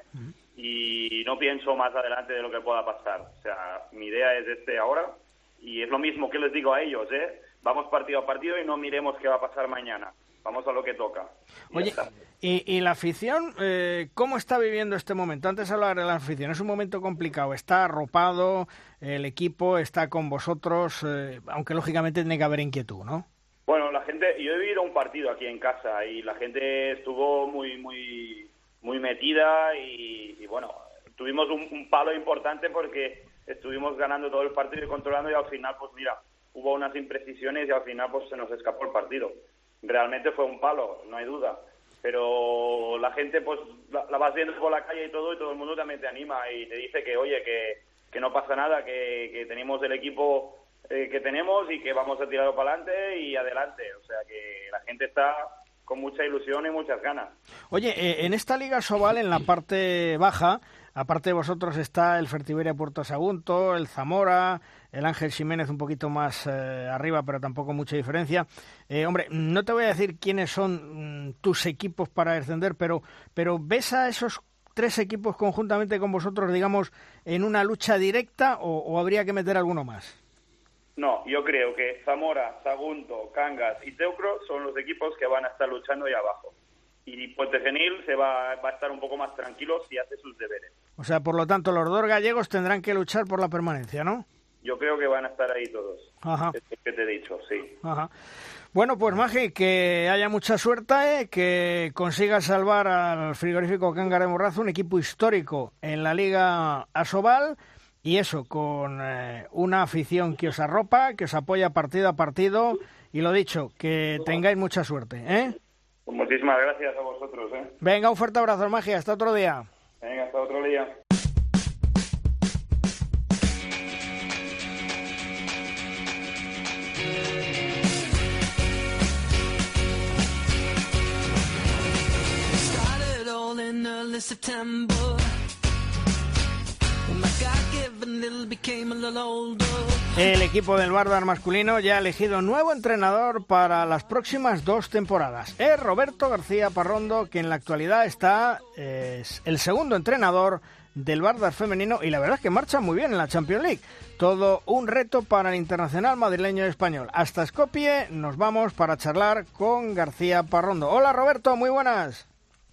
y no pienso más adelante de lo que pueda pasar. O sea, mi idea es este ahora y es lo mismo que les digo a ellos, ¿eh? Vamos partido a partido y no miremos qué va a pasar mañana. Vamos a lo que toca. Y Oye, y, y la afición, eh, ¿cómo está viviendo este momento? Antes de hablar de la afición, es un momento complicado. Está arropado, el equipo está con vosotros, eh, aunque lógicamente tiene que haber inquietud, ¿no? Bueno, la gente, yo he vivido un partido aquí en casa y la gente estuvo muy, muy, muy metida y, y bueno, tuvimos un, un palo importante porque estuvimos ganando todo el partido y controlando y al final, pues mira, hubo unas imprecisiones y al final pues se nos escapó el partido. Realmente fue un palo, no hay duda, pero la gente pues la, la vas viendo por la calle y todo y todo el mundo también te anima y te dice que oye, que, que no pasa nada, que, que tenemos el equipo eh, que tenemos y que vamos a tirarlo para adelante y adelante, o sea que la gente está con mucha ilusión y muchas ganas. Oye, eh, en esta Liga Sobal, en la parte baja, aparte de vosotros está el Fertiberia Puerto Sagunto, el Zamora, el Ángel Ximénez un poquito más eh, arriba, pero tampoco mucha diferencia. Eh, hombre, no te voy a decir quiénes son mm, tus equipos para descender, pero, pero ¿ves a esos tres equipos conjuntamente con vosotros, digamos, en una lucha directa o, o habría que meter alguno más? No, yo creo que Zamora, Sagunto, Cangas y Teucro son los equipos que van a estar luchando ahí abajo. Y Puente Genil se va, va a estar un poco más tranquilo si hace sus deberes. O sea, por lo tanto, los dos gallegos tendrán que luchar por la permanencia, ¿no? Yo creo que van a estar ahí todos. Ajá. Es lo que te he dicho, sí. Ajá. Bueno, pues Magi, que haya mucha suerte, ¿eh? Que consigas salvar al frigorífico Cangas de Morrazo, un equipo histórico en la Liga Asobal, y eso, con eh, una afición que os arropa, que os apoya partido a partido, y lo dicho, que tengáis mucha suerte, ¿eh? Pues muchísimas gracias a vosotros, ¿eh? Venga, un fuerte abrazo, Magia, hasta otro día. Venga, hasta otro día. El equipo del Vardar masculino ya ha elegido nuevo entrenador para las próximas dos temporadas. Es Roberto García Parrondo, que en la actualidad está es el segundo entrenador del Vardar femenino, y la verdad es que marcha muy bien en la Champions League. Todo un reto para el internacional madrileño y español. Hasta Skopje nos vamos para charlar con García Parrondo. Hola Roberto, muy buenas.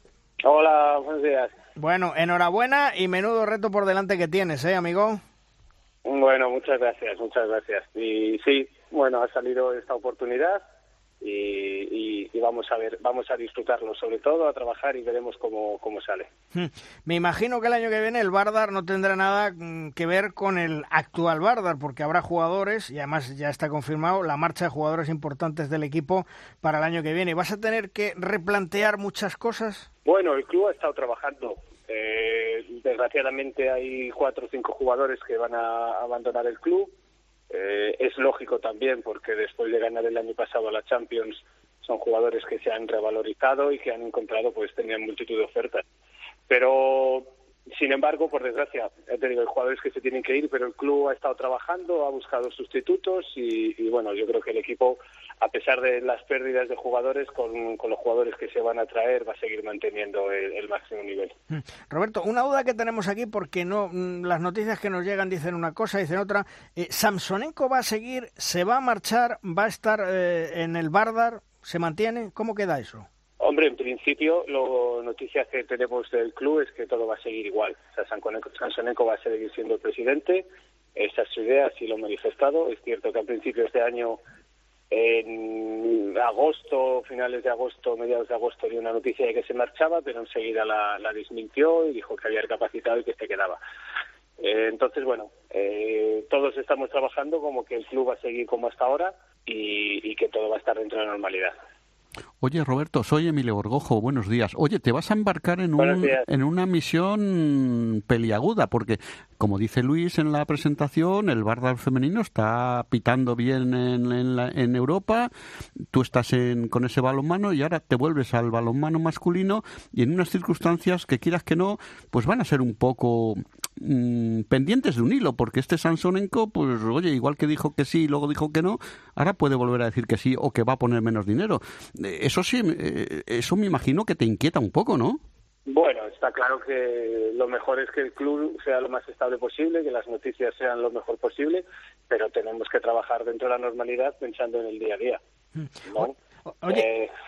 Hola, buenos días. Bueno, enhorabuena y menudo reto por delante que tienes, ¿eh, amigo? Bueno, muchas gracias, muchas gracias. Y sí, bueno, ha salido esta oportunidad y, y, y vamos a ver, vamos a disfrutarlo, sobre todo a trabajar, y veremos cómo, cómo sale. Me imagino que el año que viene el Vardar no tendrá nada que ver con el actual Vardar, porque habrá jugadores, y además ya está confirmado la marcha de jugadores importantes del equipo para el año que viene. ¿Vas a tener que replantear muchas cosas? Bueno, el club ha estado trabajando. Eh, desgraciadamente hay cuatro o cinco jugadores que van a abandonar el club. Eh, es lógico también, porque después de ganar el año pasado la Champions son jugadores que se han revalorizado y que han encontrado, pues tenían multitud de ofertas. Pero, sin embargo, por desgracia, he tenido jugadores que se tienen que ir, pero el club ha estado trabajando, ha buscado sustitutos y, y bueno, yo creo que el equipo, a pesar de las pérdidas de jugadores, con, con los jugadores que se van a traer, va a seguir manteniendo el, el máximo nivel. Roberto, una duda que tenemos aquí, porque no las noticias que nos llegan dicen una cosa, dicen otra. Eh, ¿Samsonenko va a seguir, se va a marchar, va a estar eh, en el Vardar, se mantiene? ¿Cómo queda eso? Hombre, en principio, las noticias que tenemos del club es que todo va a seguir igual. O sea, Samsonenko va a seguir siendo el presidente, esa es su idea, así lo ha manifestado. Es cierto que a principios de año, en agosto, finales de agosto, mediados de agosto, dio una noticia de que se marchaba, pero enseguida la, la desmintió y dijo que había recapacitado y que se quedaba. Eh, entonces, bueno, eh, todos estamos trabajando como que el club va a seguir como hasta ahora y, y que todo va a estar dentro de la normalidad. Oye, Roberto, soy Emilio Borgojo, buenos días. Oye, te vas a embarcar en, un, en una misión peliaguda, porque, como dice Luis en la presentación, el Vardar femenino está pitando bien en, en, la, en Europa, tú estás en, con ese balonmano y ahora te vuelves al balonmano masculino, y en unas circunstancias que quieras que no, pues van a ser un poco mmm, pendientes de un hilo, porque este Samsonenko, pues oye, igual que dijo que sí y luego dijo que no, ahora puede volver a decir que sí o que va a poner menos dinero. Eso sí, eso me imagino que te inquieta un poco, ¿no? Bueno, está claro que lo mejor es que el club sea lo más estable posible, que las noticias sean lo mejor posible, pero tenemos que trabajar dentro de la normalidad pensando en el día a día, ¿no? Oye... Eh,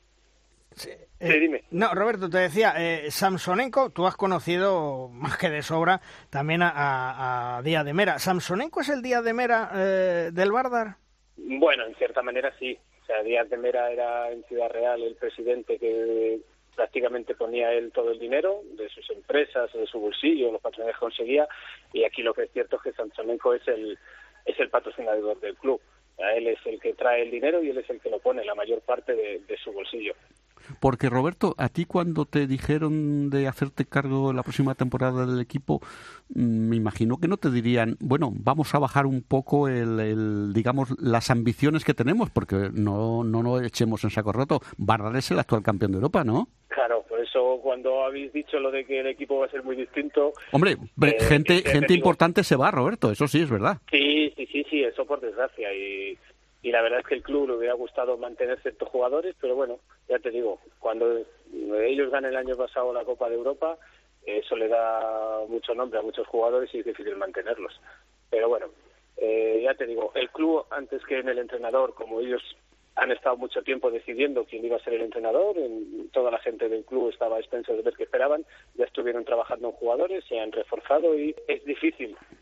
sí, eh, sí, dime. No, Roberto, te decía, eh, Samsonenko, tú has conocido más que de sobra también a, a, a Díaz de Mera. ¿Samsonenko es el Díaz de Mera eh, del Vardar? Bueno, en cierta manera sí. O sea, Díaz de Mera era en Ciudad Real el presidente que prácticamente ponía él todo el dinero de sus empresas, de su bolsillo, los patrones que conseguía, y aquí lo que es cierto es que Samsonenko es el es el patrocinador del club. O sea, él es el que trae el dinero y él es el que lo pone, la mayor parte de, de su bolsillo. Porque, Roberto, a ti cuando te dijeron de hacerte cargo la próxima temporada del equipo, me imagino que no te dirían, bueno, vamos a bajar un poco el, el digamos, las ambiciones que tenemos, porque no no nos echemos en saco roto. Vardar es el actual campeón de Europa, ¿no? Claro, por eso cuando habéis dicho lo de que el equipo va a ser muy distinto... Hombre, eh, gente eh, gente digo, importante se va, Roberto, eso sí es verdad. Sí, sí, sí, sí, eso por desgracia, y... Y la verdad es que el club le hubiera gustado mantener ciertos jugadores, pero bueno, ya te digo, cuando ellos ganen el año pasado la Copa de Europa, eso le da mucho nombre a muchos jugadores y es difícil mantenerlos. Pero bueno, eh, ya te digo, el club, antes que en el entrenador, como ellos han estado mucho tiempo decidiendo quién iba a ser el entrenador, en, toda la gente del club estaba a expensas de ver qué esperaban, ya estuvieron trabajando en jugadores, se han reforzado y es difícil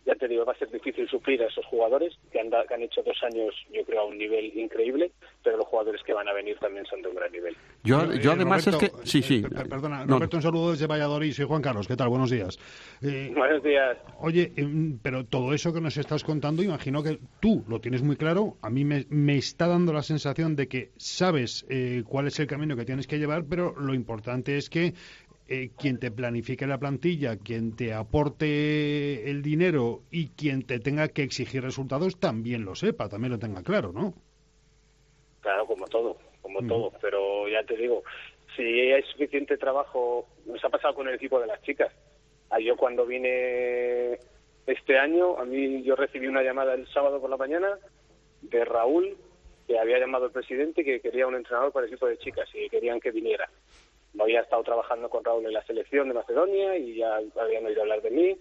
Ya te digo, va a ser difícil suplir a esos jugadores que han, da, que han hecho dos años, yo creo, a un nivel increíble, pero los jugadores que van a venir también son de un gran nivel. Yo, yo además Roberto, es que... Sí, sí. Eh, perdona, no. Roberto, un saludo desde Valladolid. Soy Juan Carlos. ¿Qué tal? Buenos días. Eh, Buenos días. Oye, eh, pero todo eso que nos estás contando, imagino que tú lo tienes muy claro. A mí me, me está dando la sensación de que sabes eh, cuál es el camino que tienes que llevar, pero lo importante es que Eh, quien te planifique la plantilla, quien te aporte el dinero y quien te tenga que exigir resultados también lo sepa, también lo tenga claro, ¿no? Claro, como todo, como Mm. todo. Pero ya te digo, si hay suficiente trabajo, nos ha pasado con el equipo de las chicas. Ah, Yo cuando vine este año, a mí yo recibí una llamada el sábado por la mañana de Raúl, que había llamado al presidente que quería un entrenador para el equipo de chicas y querían que viniera. Había estado trabajando con Raúl en la selección de Macedonia y ya habían oído hablar de mí.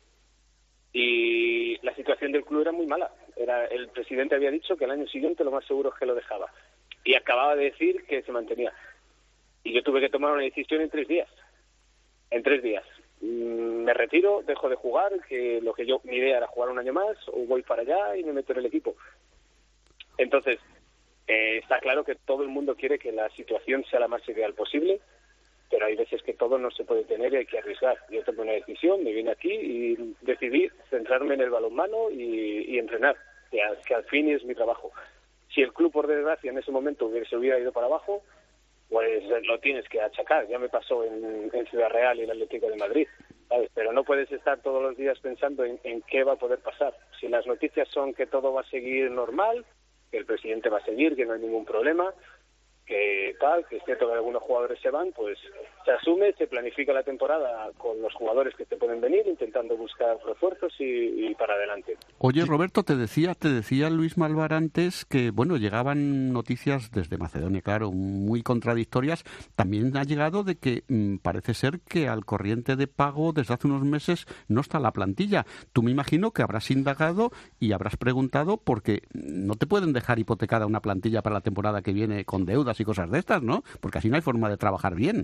Y la situación del club era muy mala. Era, el presidente había dicho que el año siguiente lo más seguro es que lo dejaba. Y acababa de decir que se mantenía. Y yo tuve que tomar una decisión en tres días. En tres días. Mm, Me retiro, dejo de jugar, que lo que yo mi idea era jugar un año más, o voy para allá y me meto en el equipo. Entonces, eh, está claro que todo el mundo quiere que la situación sea la más ideal posible, pero hay veces que todo no se puede tener y hay que arriesgar. Yo tomé una decisión, me vine aquí y decidí centrarme en el balonmano y, y entrenar, que, a, que al fin es mi trabajo. Si el club, por desgracia, en ese momento hubiera, se hubiera ido para abajo, pues lo tienes que achacar. Ya me pasó en, en Ciudad Real y el Atlético de Madrid, ¿sabes? Pero no puedes estar todos los días pensando en, en qué va a poder pasar. Si las noticias son que todo va a seguir normal, que el presidente va a seguir, que no hay ningún problema, que tal, que es cierto que algunos jugadores se van, pues se asume, se planifica la temporada con los jugadores que te pueden venir, intentando buscar refuerzos y, y para adelante. Oye, Roberto, te decía, te decía Luis Malvar antes que, bueno, llegaban noticias desde Macedonia, claro, muy contradictorias. También ha llegado de que mmm, parece ser que al corriente de pago desde hace unos meses no está la plantilla. Tú me imagino que habrás indagado y habrás preguntado porque no te pueden dejar hipotecada una plantilla para la temporada que viene con deudas y cosas de estas, ¿no? Porque así no hay forma de trabajar bien.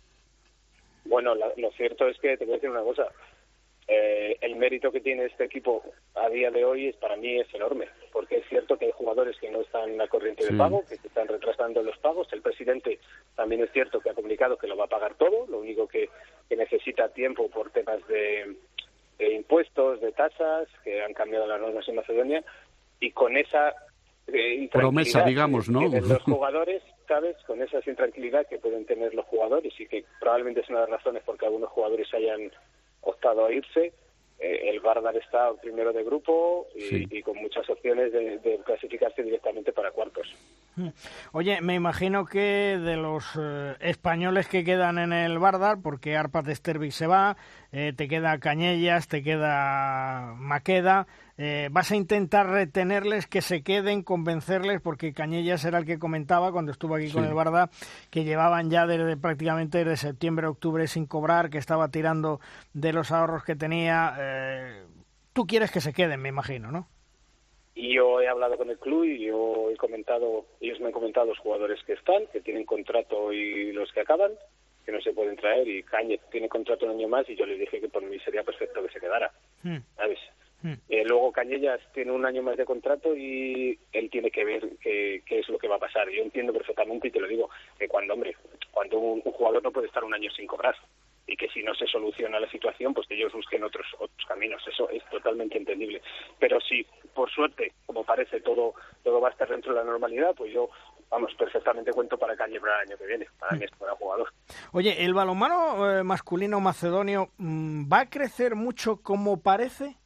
Bueno, la, lo cierto es que te voy a decir una cosa. Eh, el mérito que tiene este equipo a día de hoy es para mí es enorme, porque es cierto que hay jugadores que no están a corriente de Sí. pago, que se están retrasando los pagos. El presidente también es cierto que ha comunicado que lo va a pagar todo, lo único que, que necesita tiempo por temas de, de impuestos, de tasas, que han cambiado las normas en Macedonia, y con esa eh, Promesa, digamos, ¿no? que los jugadores, ¿sabes? Con esa intranquilidad que pueden tener los jugadores y que probablemente es una de las razones por que algunos jugadores hayan optado a irse. Eh, el Vardar está primero de grupo y, Sí. y con muchas opciones de, de clasificarse directamente para cuartos. Oye, me imagino que de los eh, españoles que quedan en el Vardar, porque Arpad Stervik se va, eh, te queda Cañellas, te queda Maqueda, eh, vas a intentar retenerles, que se queden, convencerles, porque Cañellas era el que comentaba cuando estuvo aquí Sí. con el Vardar, que llevaban ya desde prácticamente desde septiembre, octubre sin cobrar, que estaba tirando de los ahorros que tenía. Eh, tú quieres que se queden, me imagino, ¿no? Y yo he hablado con el club y yo he comentado, ellos me han comentado los jugadores que están, que tienen contrato y los que acaban, que no se pueden traer, y Cañez tiene contrato un año más y yo les dije que por mí sería perfecto que se quedara, Hmm. ¿sabes? Hmm. Eh, luego Cañellas tiene un año más de contrato y él tiene que ver qué, qué es lo que va a pasar. Yo entiendo perfectamente y te lo digo, que cuando, hombre, cuando un, un jugador no puede estar un año sin cobrar y que si no se soluciona la situación, pues que ellos busquen otros otros caminos. Eso es totalmente entendible. Pero si, por suerte, como parece, todo todo va a estar dentro de la normalidad, pues yo, vamos, perfectamente cuento para Cañe para el año que viene. Para mí es buen jugador. Oye, ¿el balonmano eh, masculino macedonio mmm, va a crecer mucho como parece?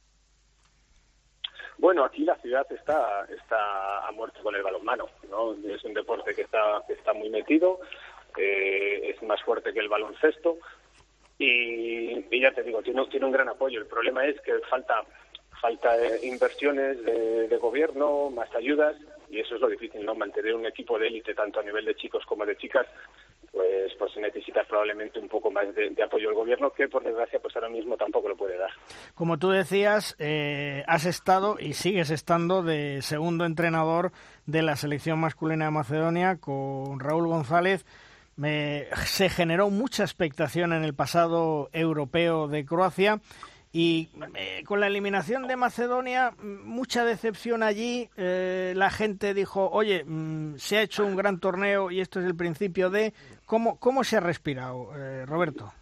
Bueno, aquí la ciudad está está a muerte con el balonmano, ¿no? Es un deporte que está que está muy metido. Eh, es más fuerte que el baloncesto y, y ya te digo, tiene, tiene un gran apoyo. El problema es que falta falta eh, inversiones de, de gobierno, más ayudas, y eso es lo difícil, ¿no? Mantener un equipo de élite tanto a nivel de chicos como de chicas, pues pues necesita probablemente un poco más de, de apoyo del gobierno, que por desgracia pues ahora mismo tampoco lo puede dar. Como tú decías, eh, has estado y sigues estando de segundo entrenador de la selección masculina de Macedonia con Raúl González. Me, se generó mucha expectación en el pasado europeo de Croacia y eh, con la eliminación de Macedonia, mucha decepción allí. Eh, la gente dijo, oye, mmm, se ha hecho un gran torneo y esto es el principio de... ¿Cómo, cómo se ha respirado, eh, Roberto?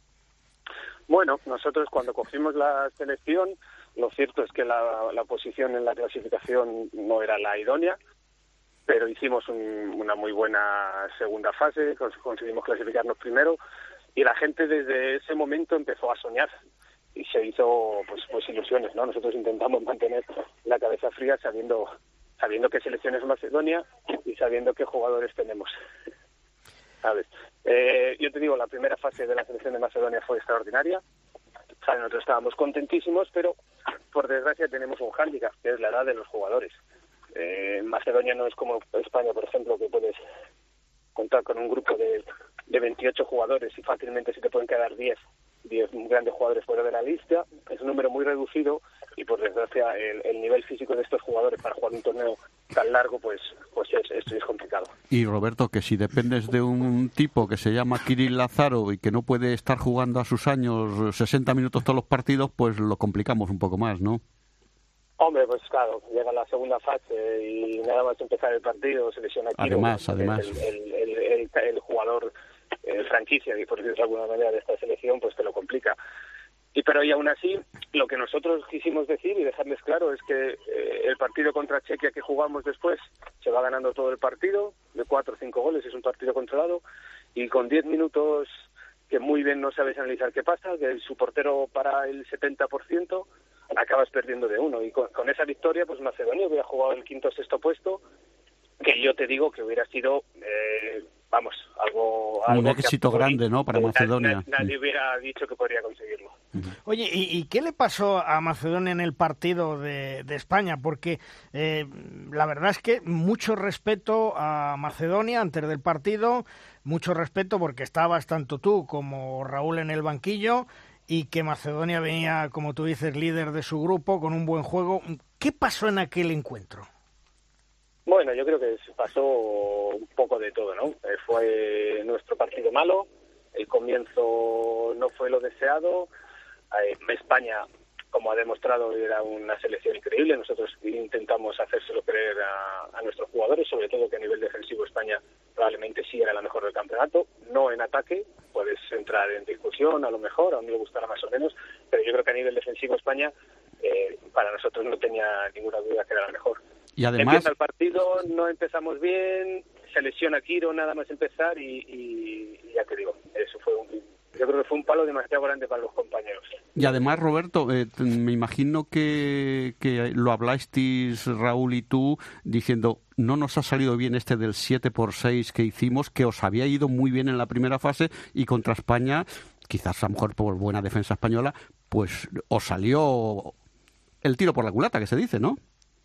Bueno, nosotros cuando cogimos la selección, lo cierto es que la, la posición en la clasificación no era la idónea, pero hicimos un, una muy buena segunda fase, conseguimos clasificarnos primero, y la gente desde ese momento empezó a soñar y se hizo pues, pues ilusiones, ¿no? Nosotros intentamos mantener la cabeza fría sabiendo, sabiendo qué selección es Macedonia y sabiendo qué jugadores tenemos. ¿Sabes? Eh, yo te digo, la primera fase de la selección de Macedonia fue extraordinaria. O sea, nosotros estábamos contentísimos, pero por desgracia tenemos un hándicap, que es la edad de los jugadores. Eh, Macedonia no es como España, por ejemplo, que puedes contar con un grupo de, de veintiocho jugadores y fácilmente se te pueden quedar diez, diez grandes jugadores fuera de la lista. Es un número muy reducido y por desgracia el, el nivel físico de estos jugadores para jugar un torneo tan largo pues pues es, es, es complicado. Y Roberto, que si dependes de un tipo que se llama Kirill Lazarov y que no puede estar jugando a sus años sesenta minutos todos los partidos, pues lo complicamos un poco más, ¿no? Hombre, pues claro, llega la segunda fase y nada más empezar el partido se lesiona Kirill, además, además. El, el, el, el, el jugador el franquicia, y por decirlo de alguna manera, de esta selección, pues te lo complica. Y pero y aún así, lo que nosotros quisimos decir y dejarles claro es que eh, el partido contra Chequia que jugamos después se va ganando todo el partido, de cuatro o cinco goles, es un partido controlado, y con diez minutos que muy bien no sabes analizar qué pasa, que su portero para el setenta por ciento, acabas perdiendo de uno. Y con, con esa victoria, pues Macedonia hubiera jugado el quinto o sexto puesto, que yo te digo que hubiera sido... Eh, Vamos, algo... algo un éxito que, grande, ¿no?, para Macedonia. Nadie, nadie hubiera dicho que podría conseguirlo. Oye, ¿y, y qué le pasó a Macedonia en el partido de, de España? Porque eh, la verdad es que mucho respeto a Macedonia antes del partido, mucho respeto porque estabas tanto tú como Raúl en el banquillo y que Macedonia venía, como tú dices, líder de su grupo con un buen juego. ¿Qué pasó en aquel encuentro? Bueno, yo creo que pasó un poco de todo, ¿no? Eh, fue nuestro partido malo, el comienzo no fue lo deseado, eh, España, como ha demostrado, era una selección increíble, nosotros intentamos hacérselo creer a, a nuestros jugadores, sobre todo que a nivel defensivo España probablemente sí era la mejor del campeonato, no en ataque, puedes entrar en discusión a lo mejor, a mí me gustará más o menos, pero yo creo que a nivel defensivo España, eh, para nosotros no tenía ninguna duda que era la mejor. Y además... Empieza el partido, no empezamos bien, se lesiona Quiro nada más empezar y, y, y ya te digo, eso fue un, yo creo que fue un palo demasiado grande para los compañeros. Y además, Roberto, eh, me imagino que, que lo hablasteis Raúl y tú diciendo, no nos ha salido bien este del siete por seis que hicimos, que os había ido muy bien en la primera fase y contra España, quizás a lo mejor por buena defensa española, pues os salió el tiro por la culata, que se dice, ¿no?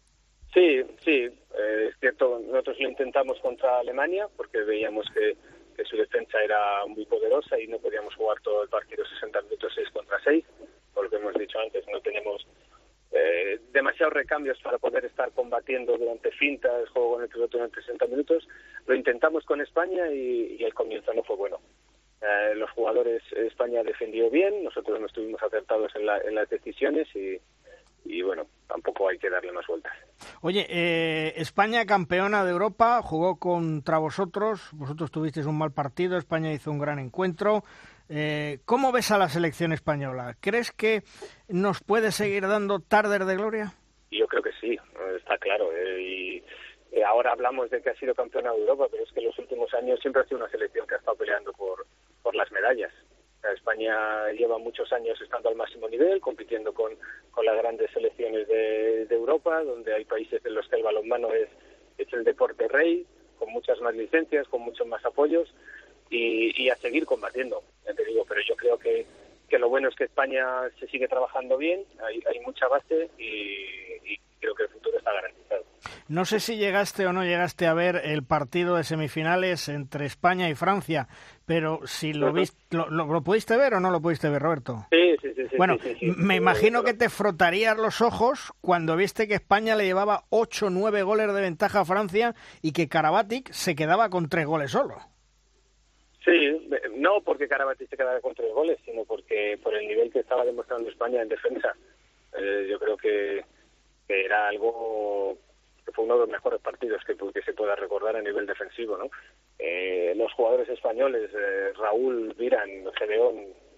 Sí, sí, eh, es cierto, nosotros lo intentamos contra Alemania porque veíamos que, que su defensa era muy poderosa y no podíamos jugar todo el partido sesenta minutos seis contra seis, por lo que hemos dicho antes, no tenemos eh, demasiados recambios para poder estar combatiendo durante fintas, juego con el piloto durante sesenta minutos. Lo intentamos con España y, y el comienzo no fue bueno. Eh, los jugadores, España defendió bien, nosotros no estuvimos acertados en, la, en las decisiones y... y bueno, tampoco hay que darle más vueltas. Oye, eh, España campeona de Europa, jugó contra vosotros, vosotros tuvisteis un mal partido, España hizo un gran encuentro. Eh, ¿Cómo ves a la selección española? ¿Crees que nos puede seguir dando tardes de gloria? Yo creo que sí, está claro. Eh, y eh, ahora hablamos de que ha sido campeona de Europa, pero es que en los últimos años siempre ha sido una selección que ha estado peleando por, por las medallas. España lleva muchos años estando al máximo nivel, compitiendo con, con las grandes selecciones de, de Europa, donde hay países en los que el balonmano es, es el deporte rey, con muchas más licencias, con muchos más apoyos, y, y a seguir combatiendo, ya te digo, pero yo creo que, que lo bueno es que España se sigue trabajando bien, hay, hay mucha base y, y creo que el futuro está garantizado. No sé si llegaste o no llegaste a ver el partido de semifinales entre España y Francia, pero si lo viste, ¿lo, lo, lo pudiste ver o no lo pudiste ver, Roberto? Sí, sí, sí. sí bueno, sí, sí, sí, me sí, imagino sí, que te frotarías los ojos cuando viste que España le llevaba ocho o nueve goles de ventaja a Francia y que Karabatic se quedaba con tres goles solo. Sí, no porque Karabatic se quedara con tres goles, sino porque por el nivel que estaba demostrando España en defensa. Eh, yo creo que, que era algo que fue uno de los mejores partidos que, que se pueda recordar a nivel defensivo, ¿no? Eh, los jugadores españoles, eh, Raúl, Viran, Gedeón,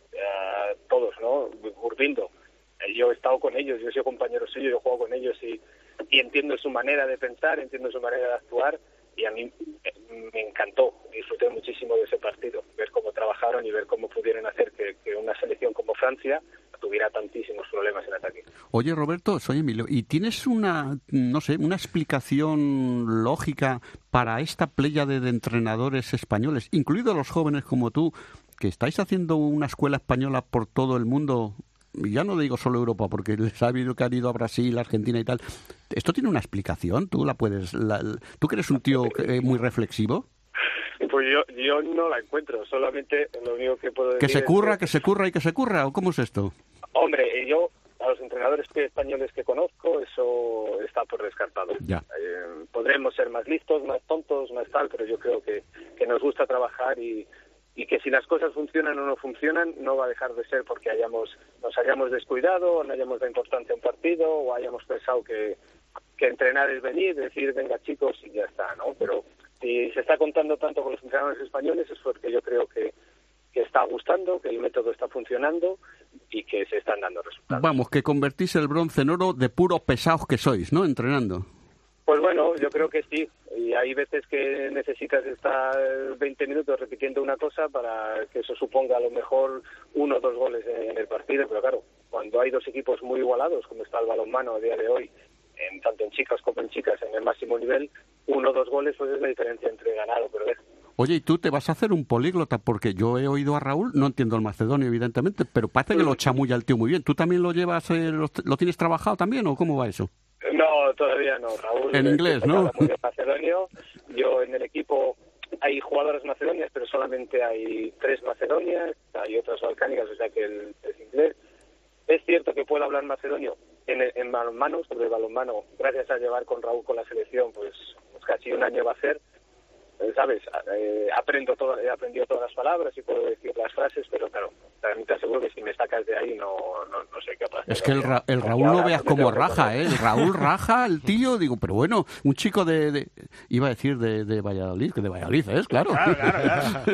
eh, todos, ¿no? Urbindo. Eh, yo he estado con ellos, yo he sido compañero suyo, yo he jugado con ellos y, y entiendo su manera de pensar, entiendo su manera de actuar. Y a mí me encantó, disfruté muchísimo de ese partido, ver cómo trabajaron y ver cómo pudieron hacer que, que una selección como Francia tuviera tantísimos problemas en ataque. Oye, Roberto, soy Emilio, ¿y tienes una, no sé, una explicación lógica para esta pléyade de entrenadores españoles, incluidos los jóvenes como tú, que estáis haciendo una escuela española por todo el mundo? Ya no digo solo Europa, porque les ha habido que han ido a Brasil, Argentina y tal. ¿Esto tiene una explicación? ¿Tú la puedes? La, ¿Tú que eres un tío eh, muy reflexivo? Pues yo yo no la encuentro. Solamente lo único que puedo decir ¿Que se curra, es que... que se curra y que se curra? ¿O cómo es esto? Hombre, yo a los entrenadores españoles que conozco, eso está por descartado. Ya. Eh, podremos ser más listos, más tontos, más tal, pero yo creo que, que nos gusta trabajar y... y que si las cosas funcionan o no funcionan, no va a dejar de ser porque hayamos nos hayamos descuidado, o no hayamos dado importancia a un partido, o hayamos pensado que, que entrenar es venir, decir, venga chicos, y ya está, ¿no? Pero si se está contando tanto con los entrenadores españoles es porque yo creo que, que está gustando, que el método está funcionando y que se están dando resultados. Vamos, que convertís el bronce en oro de puros pesados que sois, ¿no? Entrenando. Pues bueno, yo creo que sí. Y hay veces que necesitas estar veinte minutos repitiendo una cosa para que eso suponga a lo mejor uno o dos goles en el partido. Pero claro, cuando hay dos equipos muy igualados, como está el balonmano a día de hoy, en, tanto en chicas como en chicas, en el máximo nivel, uno o dos goles pues es la diferencia entre ganar o perder. Oye, ¿y tú te vas a hacer un políglota? Porque yo he oído a Raúl, no entiendo el macedonio, evidentemente, pero parece que lo chamulla el tío muy bien. ¿Tú también lo llevas, eh, lo, lo tienes trabajado también o cómo va eso? No, todavía no, Raúl. En inglés, ¿no? Muy bien macedonio. Yo en el equipo hay jugadoras macedonias, pero solamente hay tres macedonias, hay otras balcánicas, o sea que el, es inglés. Es cierto que puedo hablar macedonio en, en balonmano, sobre el balonmano, gracias a llevar con Raúl con la selección, pues, pues casi un año va a ser. ¿Sabes? Eh, aprendo todo, he aprendido todas las palabras y puedo decir las frases, pero claro, también te aseguro que si me sacas de ahí no, no, no sé qué pasa. Es que el, Ra el Raúl lo veas como raja, ¿eh? El Raúl raja, el tío, digo, pero bueno, un chico de, de iba a decir de, de Valladolid, que de Valladolid es, claro. Claro, claro,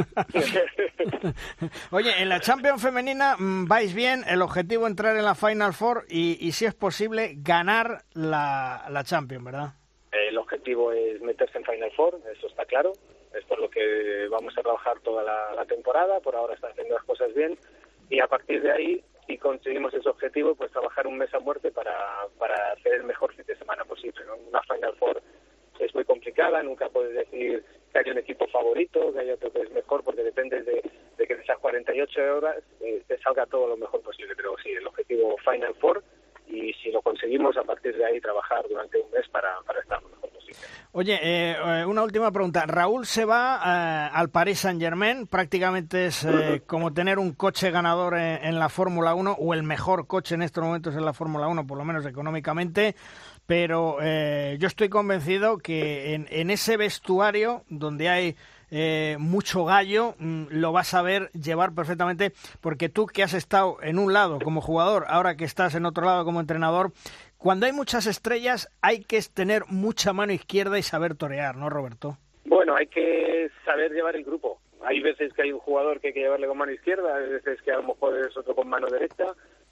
claro. Oye, en la Champions femenina vais bien, el objetivo es entrar en la Final Four y, y si es posible, ganar la, la Champions, ¿verdad? El objetivo es meterse en Final Four, eso está claro. Es por lo que vamos a trabajar toda la, la temporada. Por ahora están haciendo las cosas bien. Y a partir de ahí, si conseguimos ese objetivo, pues trabajar un mes a muerte para, para hacer el mejor fin de semana posible, ¿no? Una Final Four es muy complicada. Nunca puedes decir que hay un equipo favorito, que hay otro que es mejor, porque depende de, de que en esas cuarenta y ocho horas eh, te salga todo lo mejor posible. Pero sí, el objetivo Final Four. Y si lo conseguimos, a partir de ahí trabajar durante un mes para, para estar lo mejor posible. Oye, eh, una última pregunta. Raúl se va eh, al Paris Saint-Germain. Prácticamente es eh, como tener un coche ganador en, en la Fórmula uno, o el mejor coche en estos momentos en la Fórmula uno, por lo menos económicamente. Pero eh, yo estoy convencido que en, en ese vestuario donde hay Eh, mucho gallo, mmm, lo vas a ver llevar perfectamente, porque tú que has estado en un lado como jugador, ahora que estás en otro lado como entrenador, cuando hay muchas estrellas hay que tener mucha mano izquierda y saber torear, ¿no, Roberto? Bueno, hay que saber llevar el grupo. Hay veces que hay un jugador que hay que llevarle con mano izquierda, hay veces que a lo mejor es otro con mano derecha.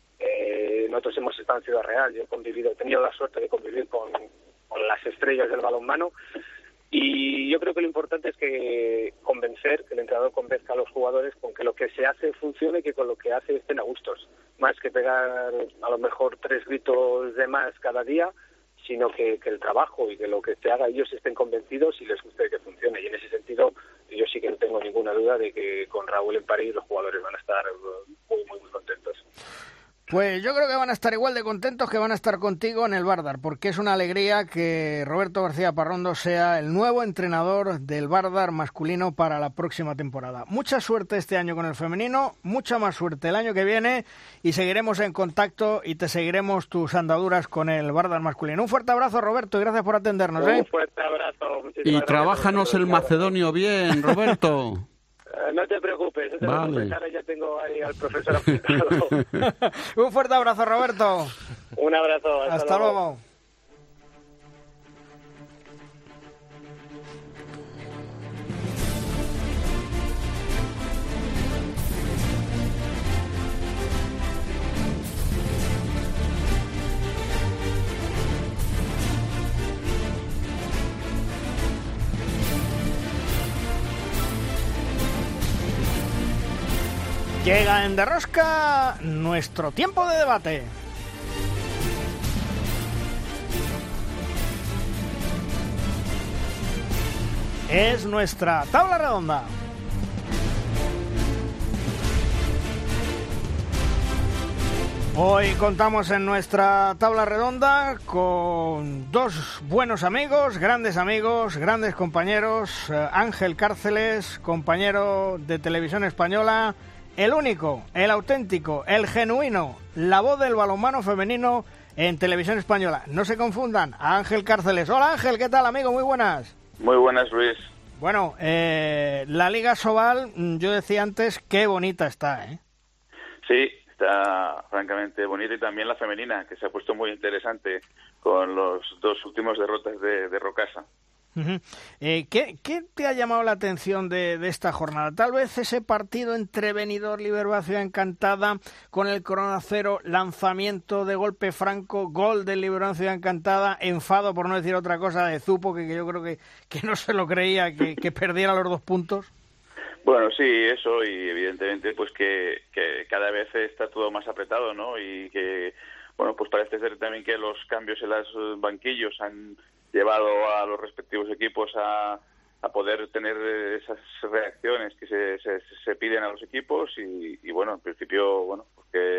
Eh, nosotros hemos estado en Ciudad Real, yo he convivido, he tenido la suerte de convivir con, con las estrellas del balonmano. Y yo creo que lo importante es que convencer, que el entrenador convenzca a los jugadores con que lo que se hace funcione y que con lo que hace estén a gustos. Más que pegar a lo mejor tres gritos de más cada día, sino que, que el trabajo y que lo que se haga ellos estén convencidos y les guste que funcione. Y en ese sentido yo sí que no tengo ninguna duda de que con Raúl en París los jugadores van a estar muy, muy, muy contentos. Pues yo creo que van a estar igual de contentos que van a estar contigo en el Vardar, porque es una alegría que Roberto García Parrondo sea el nuevo entrenador del Vardar masculino para la próxima temporada. Mucha suerte este año con el femenino, mucha más suerte el año que viene y seguiremos en contacto y te seguiremos tus andaduras con el Vardar masculino. Un fuerte abrazo, Roberto, y gracias por atendernos. ¿eh? Un fuerte abrazo. Y trabájanos el macedonio bien, Roberto. No te preocupes, no te Vale. preocupes, ahora ya tengo ahí al profesor apuntado. Un fuerte abrazo, Roberto. Un abrazo, hasta, Hasta luego. luego. Llega en Derrosca nuestro tiempo de debate. Es nuestra tabla redonda. Hoy contamos en nuestra tabla redonda con dos buenos amigos, grandes amigos, grandes compañeros. Eh, Ángel Cárceles, compañero de Televisión Española, el único, el auténtico, el genuino, la voz del balonmano femenino en Televisión Española. No se confundan, a Ángel Cárceles. Hola Ángel, ¿qué tal, amigo? Muy buenas. Muy buenas, Luis. Bueno, eh, la Liga Sobal, yo decía antes, qué bonita está, ¿eh? Sí, está francamente bonita, y también la femenina, que se ha puesto muy interesante con los dos últimos derrotas de, de Rocasa. Uh-huh. Eh, ¿qué, ¿Qué te ha llamado la atención de, de esta jornada? Tal vez ese partido entre Benidorm y Bilbao Ciudad Encantada, con el Corona Cero, lanzamiento de golpe franco, gol del Bilbao Ciudad Encantada, enfado, por no decir otra cosa, de Zupo, que, que yo creo que, que no se lo creía, que, que perdiera los dos puntos. Bueno, sí, eso, y evidentemente pues que, que cada vez está todo más apretado, ¿no? Y que, bueno, pues parece ser también que los cambios en los banquillos han llevado a los respectivos equipos a, a poder tener esas reacciones que se, se, se piden a los equipos y, y bueno, en principio, bueno, porque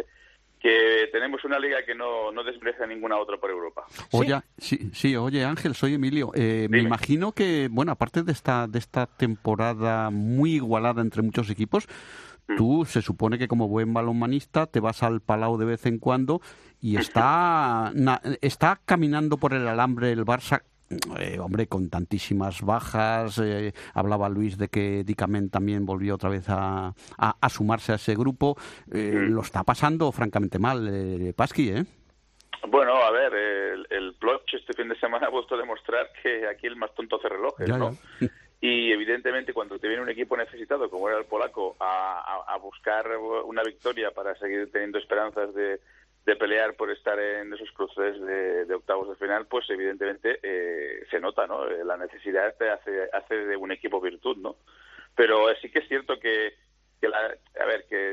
que tenemos una liga que no, no desmerece a ninguna otra por Europa. Oye, sí, sí, oye Ángel, soy Emilio. Eh, me imagino que, bueno, aparte de esta de esta temporada muy igualada entre muchos equipos, mm. tú se supone que como buen balonmanista te vas al Palau de vez en cuando y está na, está caminando por el alambre el Barça. Eh, hombre, con tantísimas bajas, eh, hablaba Luis de que Dicament también volvió otra vez a, a, a sumarse a ese grupo. Eh, mm. Lo está pasando francamente mal, eh, Pasqui, ¿eh? Bueno, a ver, el, el Ploch este fin de semana ha vuelto a demostrar que aquí el más tonto hace relojes, ya, ¿no? Ya. Y evidentemente cuando te viene un equipo necesitado, como era el polaco, a, a, a buscar una victoria para seguir teniendo esperanzas de de pelear por estar en esos cruces de, de octavos de final, pues evidentemente eh, se nota, ¿no? La necesidad te hace, hace de un equipo virtud, ¿no? Pero sí que es cierto que, que la, a ver, que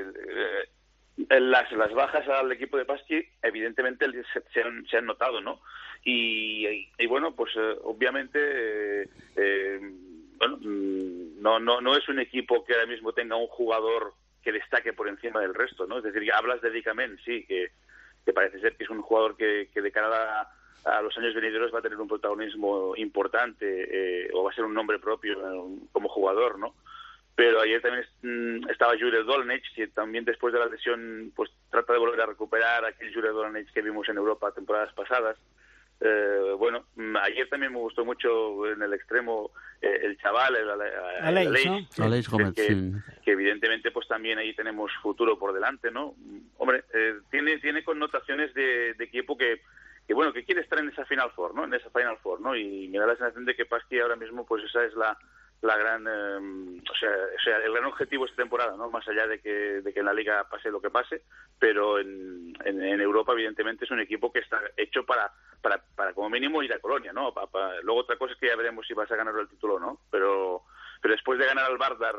eh, las, las bajas al equipo de Pasqui evidentemente se, se, han, se han notado, ¿no? Y, y, y bueno, pues eh, obviamente, eh, eh, bueno, no, no, no es un equipo que ahora mismo tenga un jugador que destaque por encima del resto, ¿no? Es decir, hablas de Dicament, sí, que que parece ser que es un jugador que, que de cara a, a los años venideros va a tener un protagonismo importante eh, o va a ser un nombre propio eh, como jugador, ¿no? Pero ayer también mm, estaba Jure Dolnech, que también después de la lesión pues trata de volver a recuperar aquel Jure Dolnech que vimos en Europa temporadas pasadas. Eh, bueno, ayer también me gustó mucho en el extremo eh, el chaval, el, el, Aleix, Aleix, ¿no? Aleix Gómez, que, sí. que evidentemente pues también ahí tenemos futuro por delante, ¿no? Hombre, eh, tiene tiene connotaciones de, de equipo que, que bueno, que quiere estar en esa Final Four, ¿no? En esa Final Four, ¿no? Y me da la sensación de que Pasqui ahora mismo pues esa es la la gran eh, o, sea, o sea el gran objetivo esta temporada, ¿no? Más allá de que de que en la liga pase lo que pase, pero en, en, en Europa evidentemente es un equipo que está hecho para para para como mínimo ir a Colonia, ¿no? Para, para, luego otra cosa es que ya veremos si vas a ganar el título o no, pero pero después de ganar al Vardar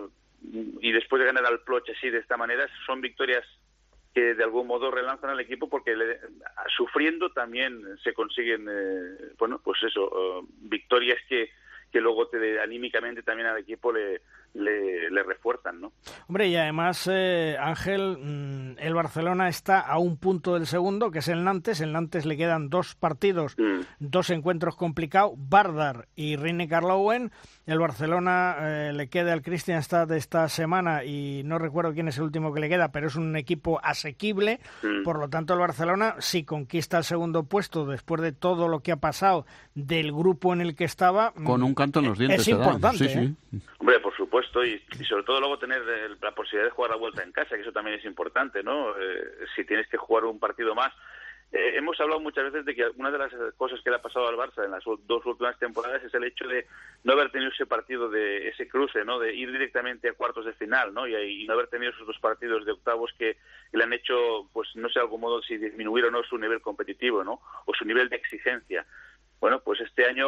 y después de ganar al Ploch así de esta manera son victorias que de algún modo relanzan al equipo porque le, sufriendo también se consiguen eh, bueno, pues eso, uh, victorias que que luego te anímicamente también al equipo le, le, le refuerzan, ¿no? Hombre, y además, eh, Ángel, mmm, el Barcelona está a un punto del segundo, que es el Nantes. El Nantes le quedan dos partidos, mm. dos encuentros complicados, Vardar y Rijeka-Karlowen. El Barcelona eh, le queda al Kristianstad esta semana y no recuerdo quién es el último que le queda, pero es un equipo asequible. Mm. Por lo tanto, el Barcelona, si conquista el segundo puesto después de todo lo que ha pasado del grupo en el que estaba... Con un canto en los dientes. Es importante, sí, ¿eh? Sí. Hombre, por supuesto. supuesto, y, y sobre todo luego tener el, la posibilidad de jugar la vuelta en casa, que eso también es importante, ¿no? Eh, si tienes que jugar un partido más. Eh, hemos hablado muchas veces de que una de las cosas que le ha pasado al Barça en las dos últimas temporadas es el hecho de no haber tenido ese partido, de ese cruce, ¿no? De ir directamente a cuartos de final, ¿no? Y, y no haber tenido esos dos partidos de octavos que, que le han hecho, pues no sé de algún modo si disminuir o no su nivel competitivo, ¿no? O su nivel de exigencia. Bueno, pues este año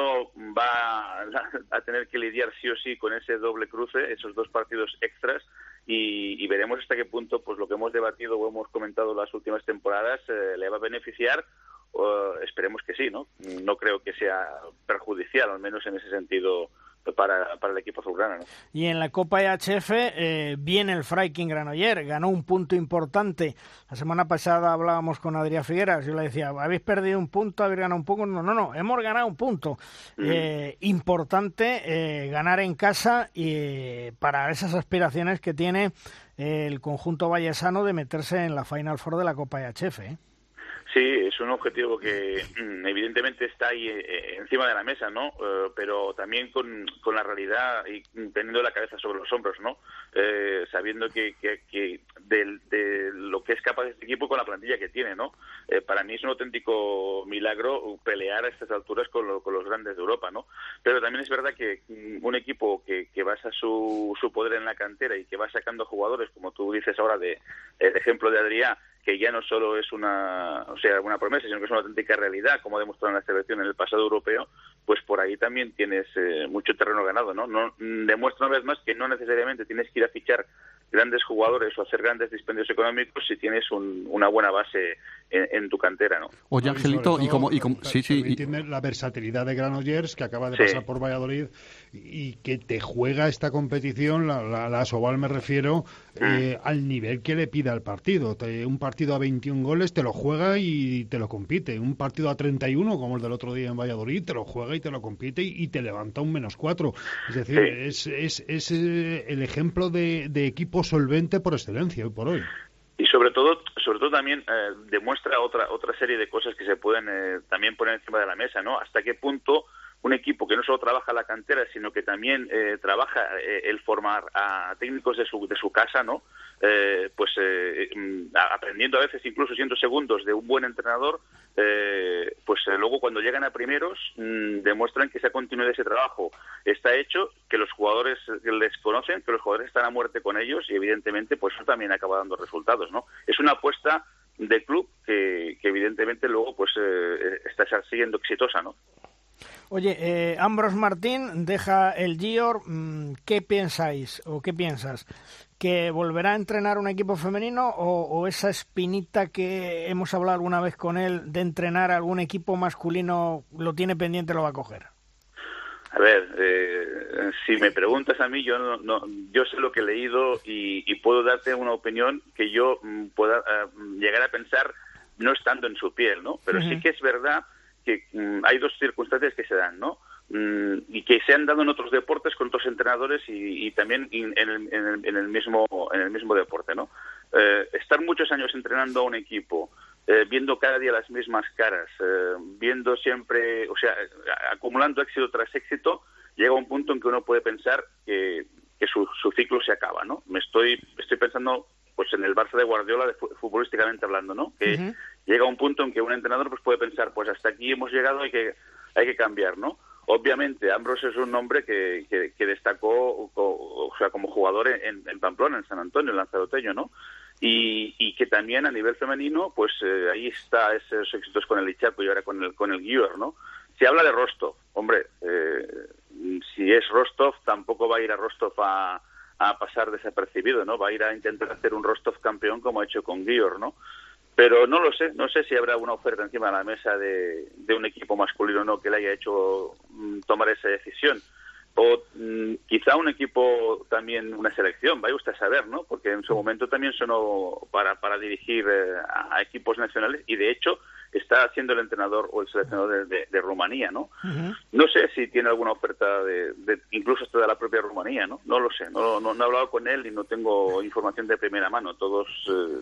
va a tener que lidiar sí o sí con ese doble cruce, esos dos partidos extras, y, y veremos hasta qué punto pues lo que hemos debatido o hemos comentado las últimas temporadas eh, le va a beneficiar. Uh, esperemos que sí, ¿no? No creo que sea perjudicial, al menos en ese sentido, para, para el equipo azulgrana, ¿no? Y en la Copa E H F eh, viene el Freiking Granollers, ganó un punto importante. La semana pasada hablábamos con Adrián Figueras, yo le decía, habéis perdido un punto, habéis ganado un punto. No, no, no, hemos ganado un punto. Mm. Eh, importante eh, ganar en casa y eh, para esas aspiraciones que tiene eh, el conjunto vallesano de meterse en la Final Four de la Copa E H F, ¿eh? Sí, es un objetivo que evidentemente está ahí eh, encima de la mesa, ¿no? Eh, pero también con, con la realidad y teniendo la cabeza sobre los hombros, ¿no? Eh, sabiendo que, que, que de, de lo que es capaz este equipo con la plantilla que tiene, ¿no? Eh, para mí es un auténtico milagro pelear a estas alturas con, lo, con los grandes de Europa, ¿no? Pero también es verdad que un equipo que, que basa su, su poder en la cantera y que va sacando jugadores, como tú dices ahora, de el ejemplo de Adrià, que ya no solo es una, o sea, una promesa, sino que es una auténtica realidad, como demostró en la selección en el pasado europeo, pues por ahí también tienes eh, mucho terreno ganado, ¿no? no demuestra una vez más que no necesariamente tienes que ir a fichar grandes jugadores o hacer grandes dispendios económicos si tienes un, una buena base en, en tu cantera, ¿no? Oye, Angelito, y como, y como sí, sí, y... tiene la versatilidad de Granollers, que acaba de sí. pasar por Valladolid y que te juega esta competición, la, la, la Sobal me refiero, eh, mm. al nivel que le pida el partido. Te, un partido a veintiún goles te lo juega y te lo compite. Un partido a treinta y uno, como el del otro día en Valladolid, te lo juega y te lo compite y, y te levanta un menos cuatro. Es decir, sí. es, es, es eh, el ejemplo de, de equipo solvente por excelencia hoy por hoy. Y sobre todo, sobre todo también eh, demuestra otra otra serie de cosas que se pueden eh, también poner encima de la mesa, ¿no? Hasta qué punto un equipo que no solo trabaja la cantera, sino que también eh, trabaja eh, el formar a técnicos de su de su casa, ¿no? Eh, pues eh, aprendiendo a veces incluso siendo segundos de un buen entrenador, eh, pues eh, luego cuando llegan a primeros mmm, demuestran que esa continuidad de ese trabajo está hecho, que los jugadores les conocen, que los jugadores están a muerte con ellos y evidentemente pues eso también acaba dando resultados, ¿no? Es una apuesta de club que, que evidentemente luego pues eh, está siendo exitosa, ¿no? Oye, eh, Ambros Martín deja el Gior. ¿Qué pensáis o qué piensas? ¿Que volverá a entrenar un equipo femenino o, o esa espinita que hemos hablado alguna vez con él de entrenar a algún equipo masculino lo tiene pendiente, lo va a coger? A ver, eh, si me preguntas a mí, yo no, no, yo sé lo que he leído y, y puedo darte una opinión que yo mm, pueda uh, llegar a pensar no estando en su piel, ¿no? Pero uh-huh. sí que es verdad que mm, hay dos circunstancias que se dan, ¿no? Mm, y que se han dado en otros deportes con otros entrenadores y, y también en el, en, el, en el mismo en el mismo deporte, ¿no? Eh, estar muchos años entrenando a un equipo, eh, viendo cada día las mismas caras, eh, viendo siempre, o sea, acumulando éxito tras éxito, llega un punto en que uno puede pensar que, que su, su ciclo se acaba, ¿no? Me estoy estoy pensando pues en el Barça de Guardiola, de futbolísticamente hablando, ¿no? Que uh-huh. llega un punto en que un entrenador pues puede pensar, pues hasta aquí hemos llegado, hay que hay que cambiar, ¿no? Obviamente, Ambros es un hombre que, que, que destacó o, o sea, como jugador en, en Pamplona, en San Antonio, en Lanzaroteño, ¿no? Y, y que también a nivel femenino, pues eh, ahí está esos éxitos con el Ichaco y ahora con el con el Gior, ¿no? Se habla de Rostov, hombre, eh, si es Rostov, tampoco va a ir a Rostov a, a pasar desapercibido, ¿no? Va a ir a intentar hacer un Rostov campeón como ha hecho con Gior, ¿no? Pero no lo sé, no sé si habrá una oferta encima de la mesa de, de un equipo masculino o no que le haya hecho mm, tomar esa decisión. O mm, quizá un equipo también, una selección, vaya usted a saber, ¿no? Porque en su momento también sonó para, para dirigir eh, a, a equipos nacionales y de hecho está siendo el entrenador o el seleccionador de, de, de Rumanía, ¿no? Uh-huh. No sé si tiene alguna oferta de, de incluso hasta de la propia Rumanía, ¿no? No lo sé, no, no, no he hablado con él y no tengo información de primera mano. Todos... Eh,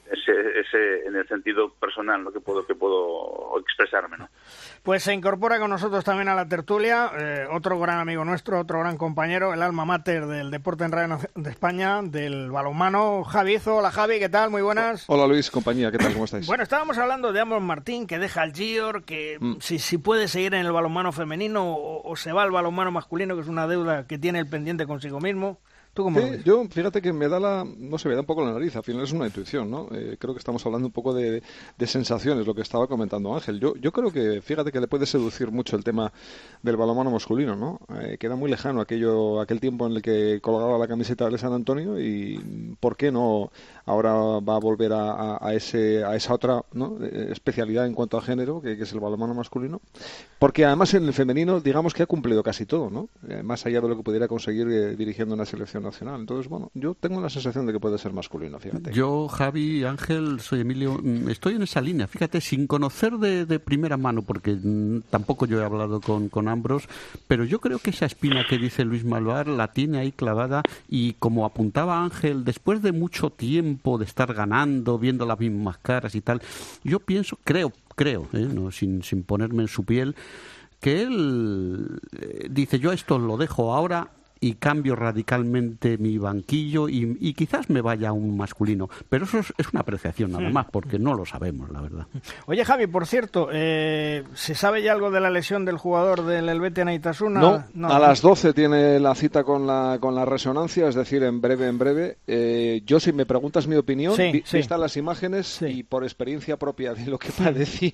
ese, ese en el sentido personal, ¿no? que puedo que puedo expresarme, ¿no? Pues se incorpora con nosotros también a la tertulia eh, otro gran amigo nuestro, otro gran compañero, el alma mater del deporte en Radio de España, del balonmano, Javi Izzo. Hola Javi, ¿qué tal? Muy buenas. Hola Luis, compañía, ¿qué tal? ¿Cómo estáis? Bueno, estábamos hablando de Amos Martín, que deja el Gior, que mm. si, si puede seguir en el balonmano femenino o, o se va al balonmano masculino, que es una deuda que tiene el pendiente consigo mismo. ¿Tú cómo sí, yo, fíjate que me da la, no sé, me da un poco la nariz, al final es una intuición, ¿no? Eh, creo que estamos hablando un poco de, de sensaciones, lo que estaba comentando Ángel. Yo, yo creo que, fíjate que le puede seducir mucho el tema del balonmano masculino, ¿no? Eh, queda muy lejano aquello, aquel tiempo en el que colgaba la camiseta de San Antonio y ¿por qué no ahora va a volver a, a, a ese, a esa otra, ¿no? especialidad en cuanto a género, que, que es el balonmano masculino? Porque además en el femenino, digamos que ha cumplido casi todo, ¿no? Eh, más allá de lo que pudiera conseguir eh, dirigiendo una selección nacional. Entonces, bueno, yo tengo la sensación de que puede ser masculino, fíjate. Yo, Javi, Ángel, soy Emilio, estoy en esa línea, fíjate, sin conocer de, de primera mano, porque mm, tampoco yo he hablado con, con Ambros, pero yo creo que esa espina que dice Luis Malvar la tiene ahí clavada y como apuntaba Ángel, después de mucho tiempo de estar ganando, viendo las mismas caras y tal, yo pienso, creo, creo, ¿eh? no, sin, sin ponerme en su piel, que él eh, dice, yo esto lo dejo ahora y cambio radicalmente mi banquillo y, y quizás me vaya a un masculino. Pero eso es, es una apreciación nada más, porque no lo sabemos, la verdad. Oye, Javi, por cierto, eh, ¿se sabe ya algo de la lesión del jugador del Helvetia Naitasuna? No, no, a las doce tiene la cita con la con la resonancia, es decir, en breve, en breve. Eh, yo, si me preguntas mi opinión, sí, vi, sí. vistas las imágenes sí. y por experiencia propia de lo que padecí,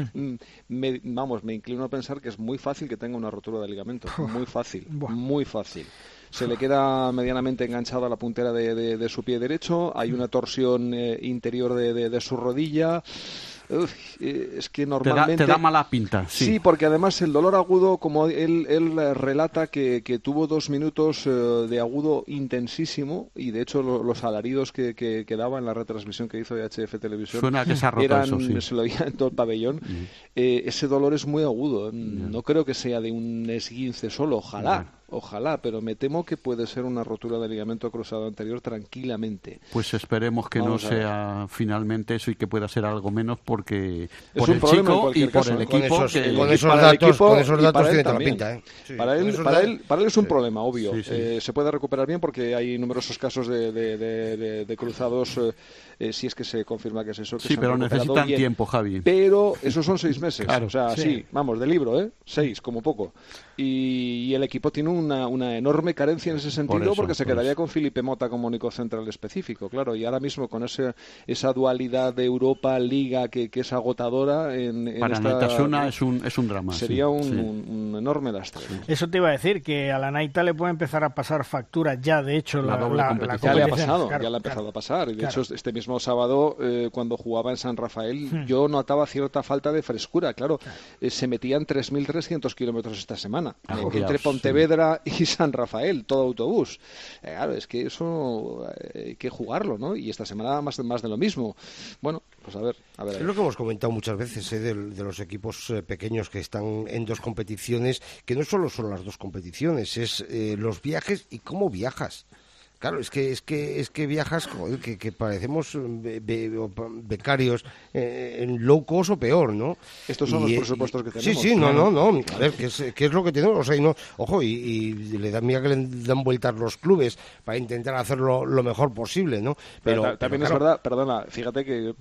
me, vamos, me inclino a pensar que es muy fácil que tenga una rotura de ligamento. Muy fácil, muy fácil. Se le queda medianamente enganchado a la puntera de, de, de su pie derecho, hay una torsión eh, interior de, de, de su rodilla. Uf, eh, es que normalmente... Te da, te da mala pinta, sí. Sí, porque además el dolor agudo, como él, él relata que, que tuvo dos minutos eh, de agudo intensísimo, y de hecho lo, los alaridos que, que, que daba en la retransmisión que hizo de H F Televisión Suena que se ha roto eran, eso, sí. se lo oía en todo el pabellón. Uh-huh. eh, ese dolor es muy agudo, uh-huh. no creo que sea de un esguince solo, ojalá. Uh-huh. Ojalá, pero me temo que puede ser una rotura de ligamento cruzado anterior tranquilamente. Pues esperemos que Vamos no sea finalmente eso y que pueda ser algo menos, porque es por un el chico y por caso. el equipo... Con esos, que, con esos datos, equipo, con esos datos tiene toda la pinta, ¿eh? Sí, para, él, para, él, para él es un sí. problema, obvio. Sí, sí. Eh, se puede recuperar bien porque hay numerosos casos de, de, de, de, de cruzados, eh, eh, si es que se confirma que es eso. Que sí, pero necesitan bien. tiempo, Javi. Pero esos son seis meses. Claro. O sea, sí. sí, vamos, de libro, ¿eh? Seis, como poco. Y, y el equipo tiene una, una enorme carencia en ese sentido, por eso, porque se por quedaría eso. con Felipe Mota como único central específico, claro, y ahora mismo con ese, esa dualidad de Europa, Liga, que, que es agotadora en, en para esta, Naitasuna es un, es un drama. Sería sí, un, sí. Un, un enorme lastre. Eso te iba a decir, que a la Naita le puede empezar a pasar factura ya, de hecho, la, la doble la, competición. La ya le ha pasado, claro, ya le ha empezado claro, a pasar, y de claro. hecho este mismo sábado, eh, cuando jugaba en San Rafael, hmm. yo notaba cierta falta de frescura, claro, claro. Eh, se metían tres mil trescientos kilómetros esta semana, ah, eh, entre Pontevedra sí. y San Rafael, todo autobús. Eh, claro, es que eso eh, hay que jugarlo, ¿no? Y esta semana más, más de lo mismo. Bueno, pues a ver. A ver es lo que hemos comentado muchas veces, ¿eh? de, de los equipos eh, pequeños que están en dos competiciones, que no solo son las dos competiciones, es eh, los viajes y cómo viajas. Claro, es que es que es que viajas joder, que, que parecemos be, be, becarios eh, en low cost o peor, ¿no? Estos son y, los presupuestos que tenemos. Sí, sí, claro. no, no, no. A ver, ¿qué es, qué es lo que tenemos? O sea, y no, ojo, y, y le dan, mira que le dan vueltas los clubes para intentar hacerlo lo mejor posible, ¿no? Pero, pero también pero, es claro. verdad, perdona, fíjate que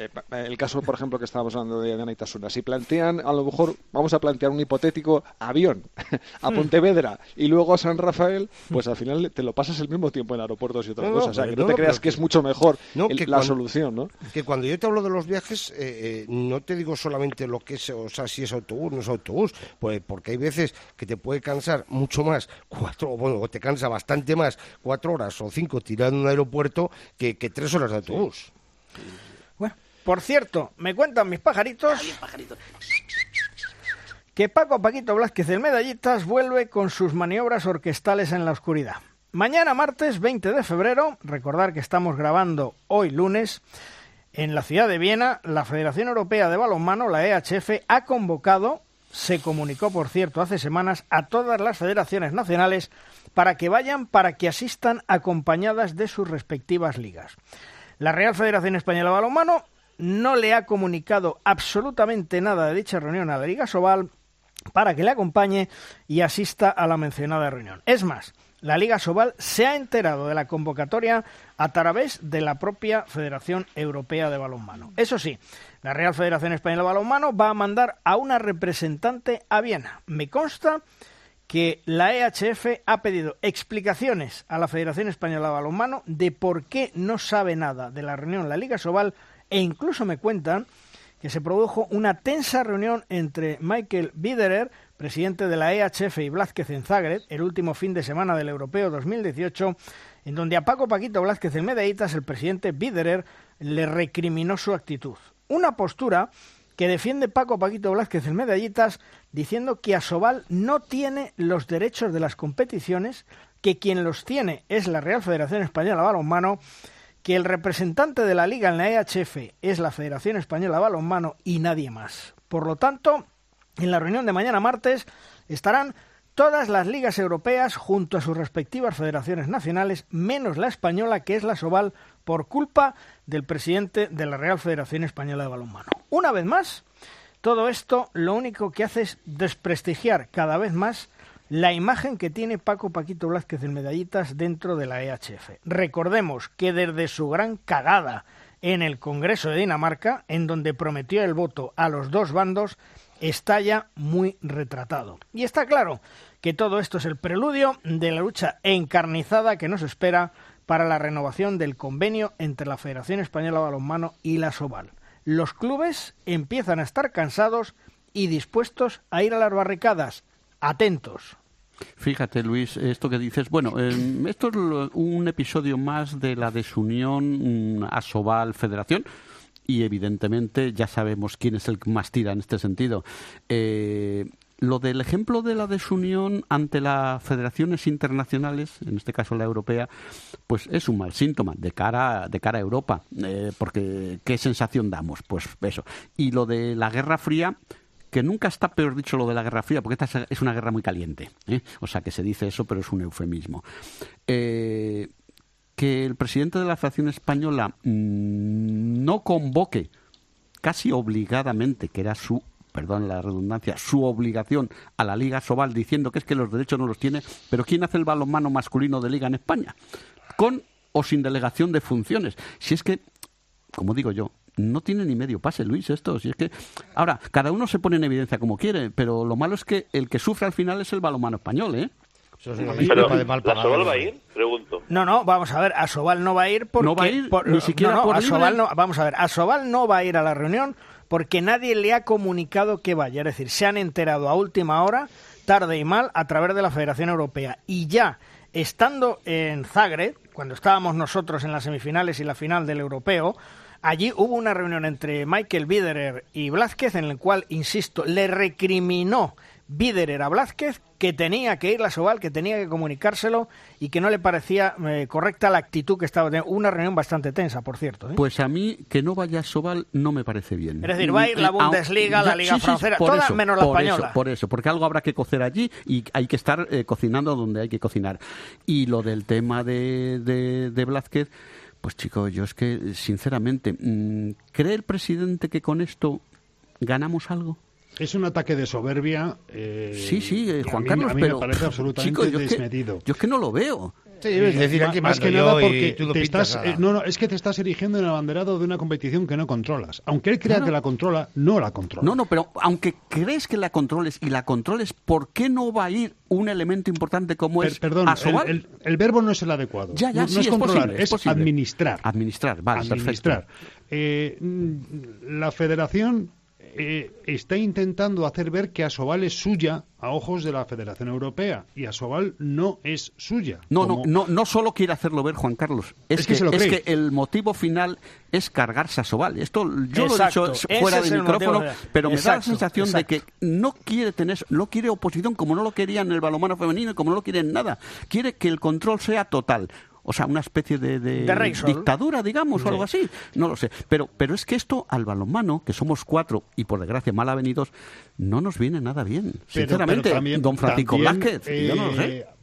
el caso, por ejemplo, que estábamos hablando de Naitasuna, si plantean, a lo mejor vamos a plantear un hipotético avión a Pontevedra y luego a San Rafael, pues al final te lo pasas el mismo tiempo en aeropuertos y otras no, cosas, no, o sea, que no, no te no, creas que es mucho mejor no, el, la cuando, solución, ¿no? Que cuando yo te hablo de los viajes, eh, eh, no te digo solamente lo que es, o sea, si es autobús, no es autobús, pues porque hay veces que te puede cansar mucho más, cuatro, bueno, te cansa bastante más, cuatro horas o cinco tirando en un aeropuerto que, que tres horas de autobús. Sí. Bueno, por cierto, me cuentan mis pajaritos... Ay, pajaritos. Que Paco Paquito Blázquez, el Medallitas, vuelve con sus maniobras orquestales en la oscuridad. Mañana martes veinte de febrero, recordar que estamos grabando hoy lunes, en la ciudad de Viena, la Federación Europea de Balonmano, la E H F, ha convocado, se comunicó por cierto hace semanas, a todas las federaciones nacionales para que vayan, para que asistan acompañadas de sus respectivas ligas. La Real Federación Española de Balonmano no le ha comunicado absolutamente nada de dicha reunión a la Liga Sobal para que le acompañe y asista a la mencionada reunión. Es más, la Liga Sobal se ha enterado de la convocatoria a través de la propia Federación Europea de Balonmano. Eso sí, la Real Federación Española de Balonmano va a mandar a una representante a Viena. Me consta que la E H F ha pedido explicaciones a la Federación Española de Balonmano de por qué no sabe nada de la reunión de la Liga Sobal, e incluso me cuentan que se produjo una tensa reunión entre Michael Biederer, presidente de la E H F, y Blázquez en Zagreb, el último fin de semana del Europeo dos mil dieciocho, en donde a Paco Paquito Blázquez en Medallitas, el presidente Biederer le recriminó su actitud. Una postura que defiende Paco Paquito Blázquez en Medallitas, diciendo que Asobal no tiene los derechos de las competiciones, que quien los tiene es la Real Federación Española de Balonmano, que el representante de la Liga en la E H F es la Federación Española de Balonmano y nadie más. Por lo tanto, en la reunión de mañana martes estarán todas las ligas europeas junto a sus respectivas federaciones nacionales, menos la española, que es la Sobal, por culpa del presidente de la Real Federación Española de Balonmano. Una vez más, todo esto lo único que hace es desprestigiar cada vez más la imagen que tiene Paco Paquito Blázquez en Medallitas dentro de la E H F. Recordemos que desde su gran cagada en el Congreso de Dinamarca, en donde prometió el voto a los dos bandos, está ya muy retratado. Y está claro que todo esto es el preludio de la lucha encarnizada que nos espera para la renovación del convenio entre la Federación Española de Balonmano y la Sobal. Los clubes empiezan a estar cansados y dispuestos a ir a las barricadas. Atentos. Fíjate, Luis, esto que dices, bueno, eh, esto es un episodio más de la desunión Asobal-Federación, y evidentemente ya sabemos quién es el que más tira en este sentido. Eh, lo del ejemplo de la desunión ante las federaciones internacionales, en este caso la europea, pues es un mal síntoma de cara, de cara a Europa, eh, porque ¿qué sensación damos? Pues eso. Y lo de la Guerra Fría, que nunca está peor dicho lo de la Guerra Fría, porque esta es una guerra muy caliente, ¿eh? O sea, que se dice eso, pero es un eufemismo. Eh, que el presidente de la Federación Española mmm, no convoque casi obligadamente, que era su, perdón la redundancia, su obligación a la Liga Sobal, diciendo que es que los derechos no los tiene, pero ¿quién hace el balonmano masculino de Liga en España? Con o sin delegación de funciones. Si es que, como digo yo, no tiene ni medio pase, Luis, esto. Si es que ahora, cada uno se pone en evidencia como quiere, pero lo malo es que el que sufre al final es el balonmano español, ¿eh? Eso es una pero, de mal ¿la Sobal va a ir? Pregunto. No, no, vamos a ver, Asobal no va a ir porque... No va a ir, por, ni siquiera no, no, por Asobal libre. No, vamos a ver, Asobal no va a ir a la reunión porque nadie le ha comunicado que vaya. Es decir, se han enterado a última hora, tarde y mal, a través de la Federación Europea. Y ya, estando en Zagreb, cuando estábamos nosotros en las semifinales y la final del Europeo, allí hubo una reunión entre Michael Biederer y Blázquez en el cual, insisto, le recriminó Biederer a Blázquez que tenía que ir la Sobal, que tenía que comunicárselo y que no le parecía eh, correcta la actitud que estaba teniendo. Una reunión bastante tensa, por cierto, ¿eh? Pues a mí que no vaya Sobal no me parece bien. Es decir, va a ir la Bundesliga, ah, la Liga sí, sí, Francesa, todas eso, menos la por española. Eso, por eso, porque algo habrá que cocer allí y hay que estar eh, cocinando donde hay que cocinar. Y lo del tema de, de, de Blázquez, pues chico, yo es que, sinceramente, ¿cree el presidente que con esto ganamos algo? Es un ataque de soberbia. Eh, sí, sí, eh, Juan a mí, Carlos, a mí pero me parece absolutamente chico, yo desmedido. Es que, yo es que no lo veo. Sí, es decir, aquí más que nada porque tú lo te estás, eh, no, no, es que te estás erigiendo en el abanderado de una competición que no controlas. Aunque él crea no, no. que la controla, no la controla. No, no, pero aunque crees que la controles y la controles, ¿por qué no va a ir un elemento importante como Per, es Perdón, Asobal? el, el, el verbo no es el adecuado. Ya, ya, no, sí, no es, es controlar, posible, es, es posible. administrar. Administrar, vale, administrar. perfecto. Eh, la Federación eh, está intentando hacer ver que Asobal es suya a ojos de la Federación Europea y Asobal no es suya. No, como... no, no, no solo quiere hacerlo ver Juan Carlos, es, es que, que, se lo es cree. que el motivo final es cargarse a Asobal. Esto yo exacto, lo he dicho fuera ese de es micrófono, de... pero me exacto, da la sensación exacto. de que no quiere tener, no quiere oposición como no lo quería en el balonmano femenino y como no lo quiere en nada. Quiere que el control sea total. O sea, una especie de, de, de dictadura, digamos, sí. o algo así. No lo sé. Pero, pero es que esto al balonmano, que somos cuatro y por desgracia mal avenidos, no nos viene nada bien. Pero, Sinceramente, pero también, don Francisco también, Blázquez, eh, yo no lo sé.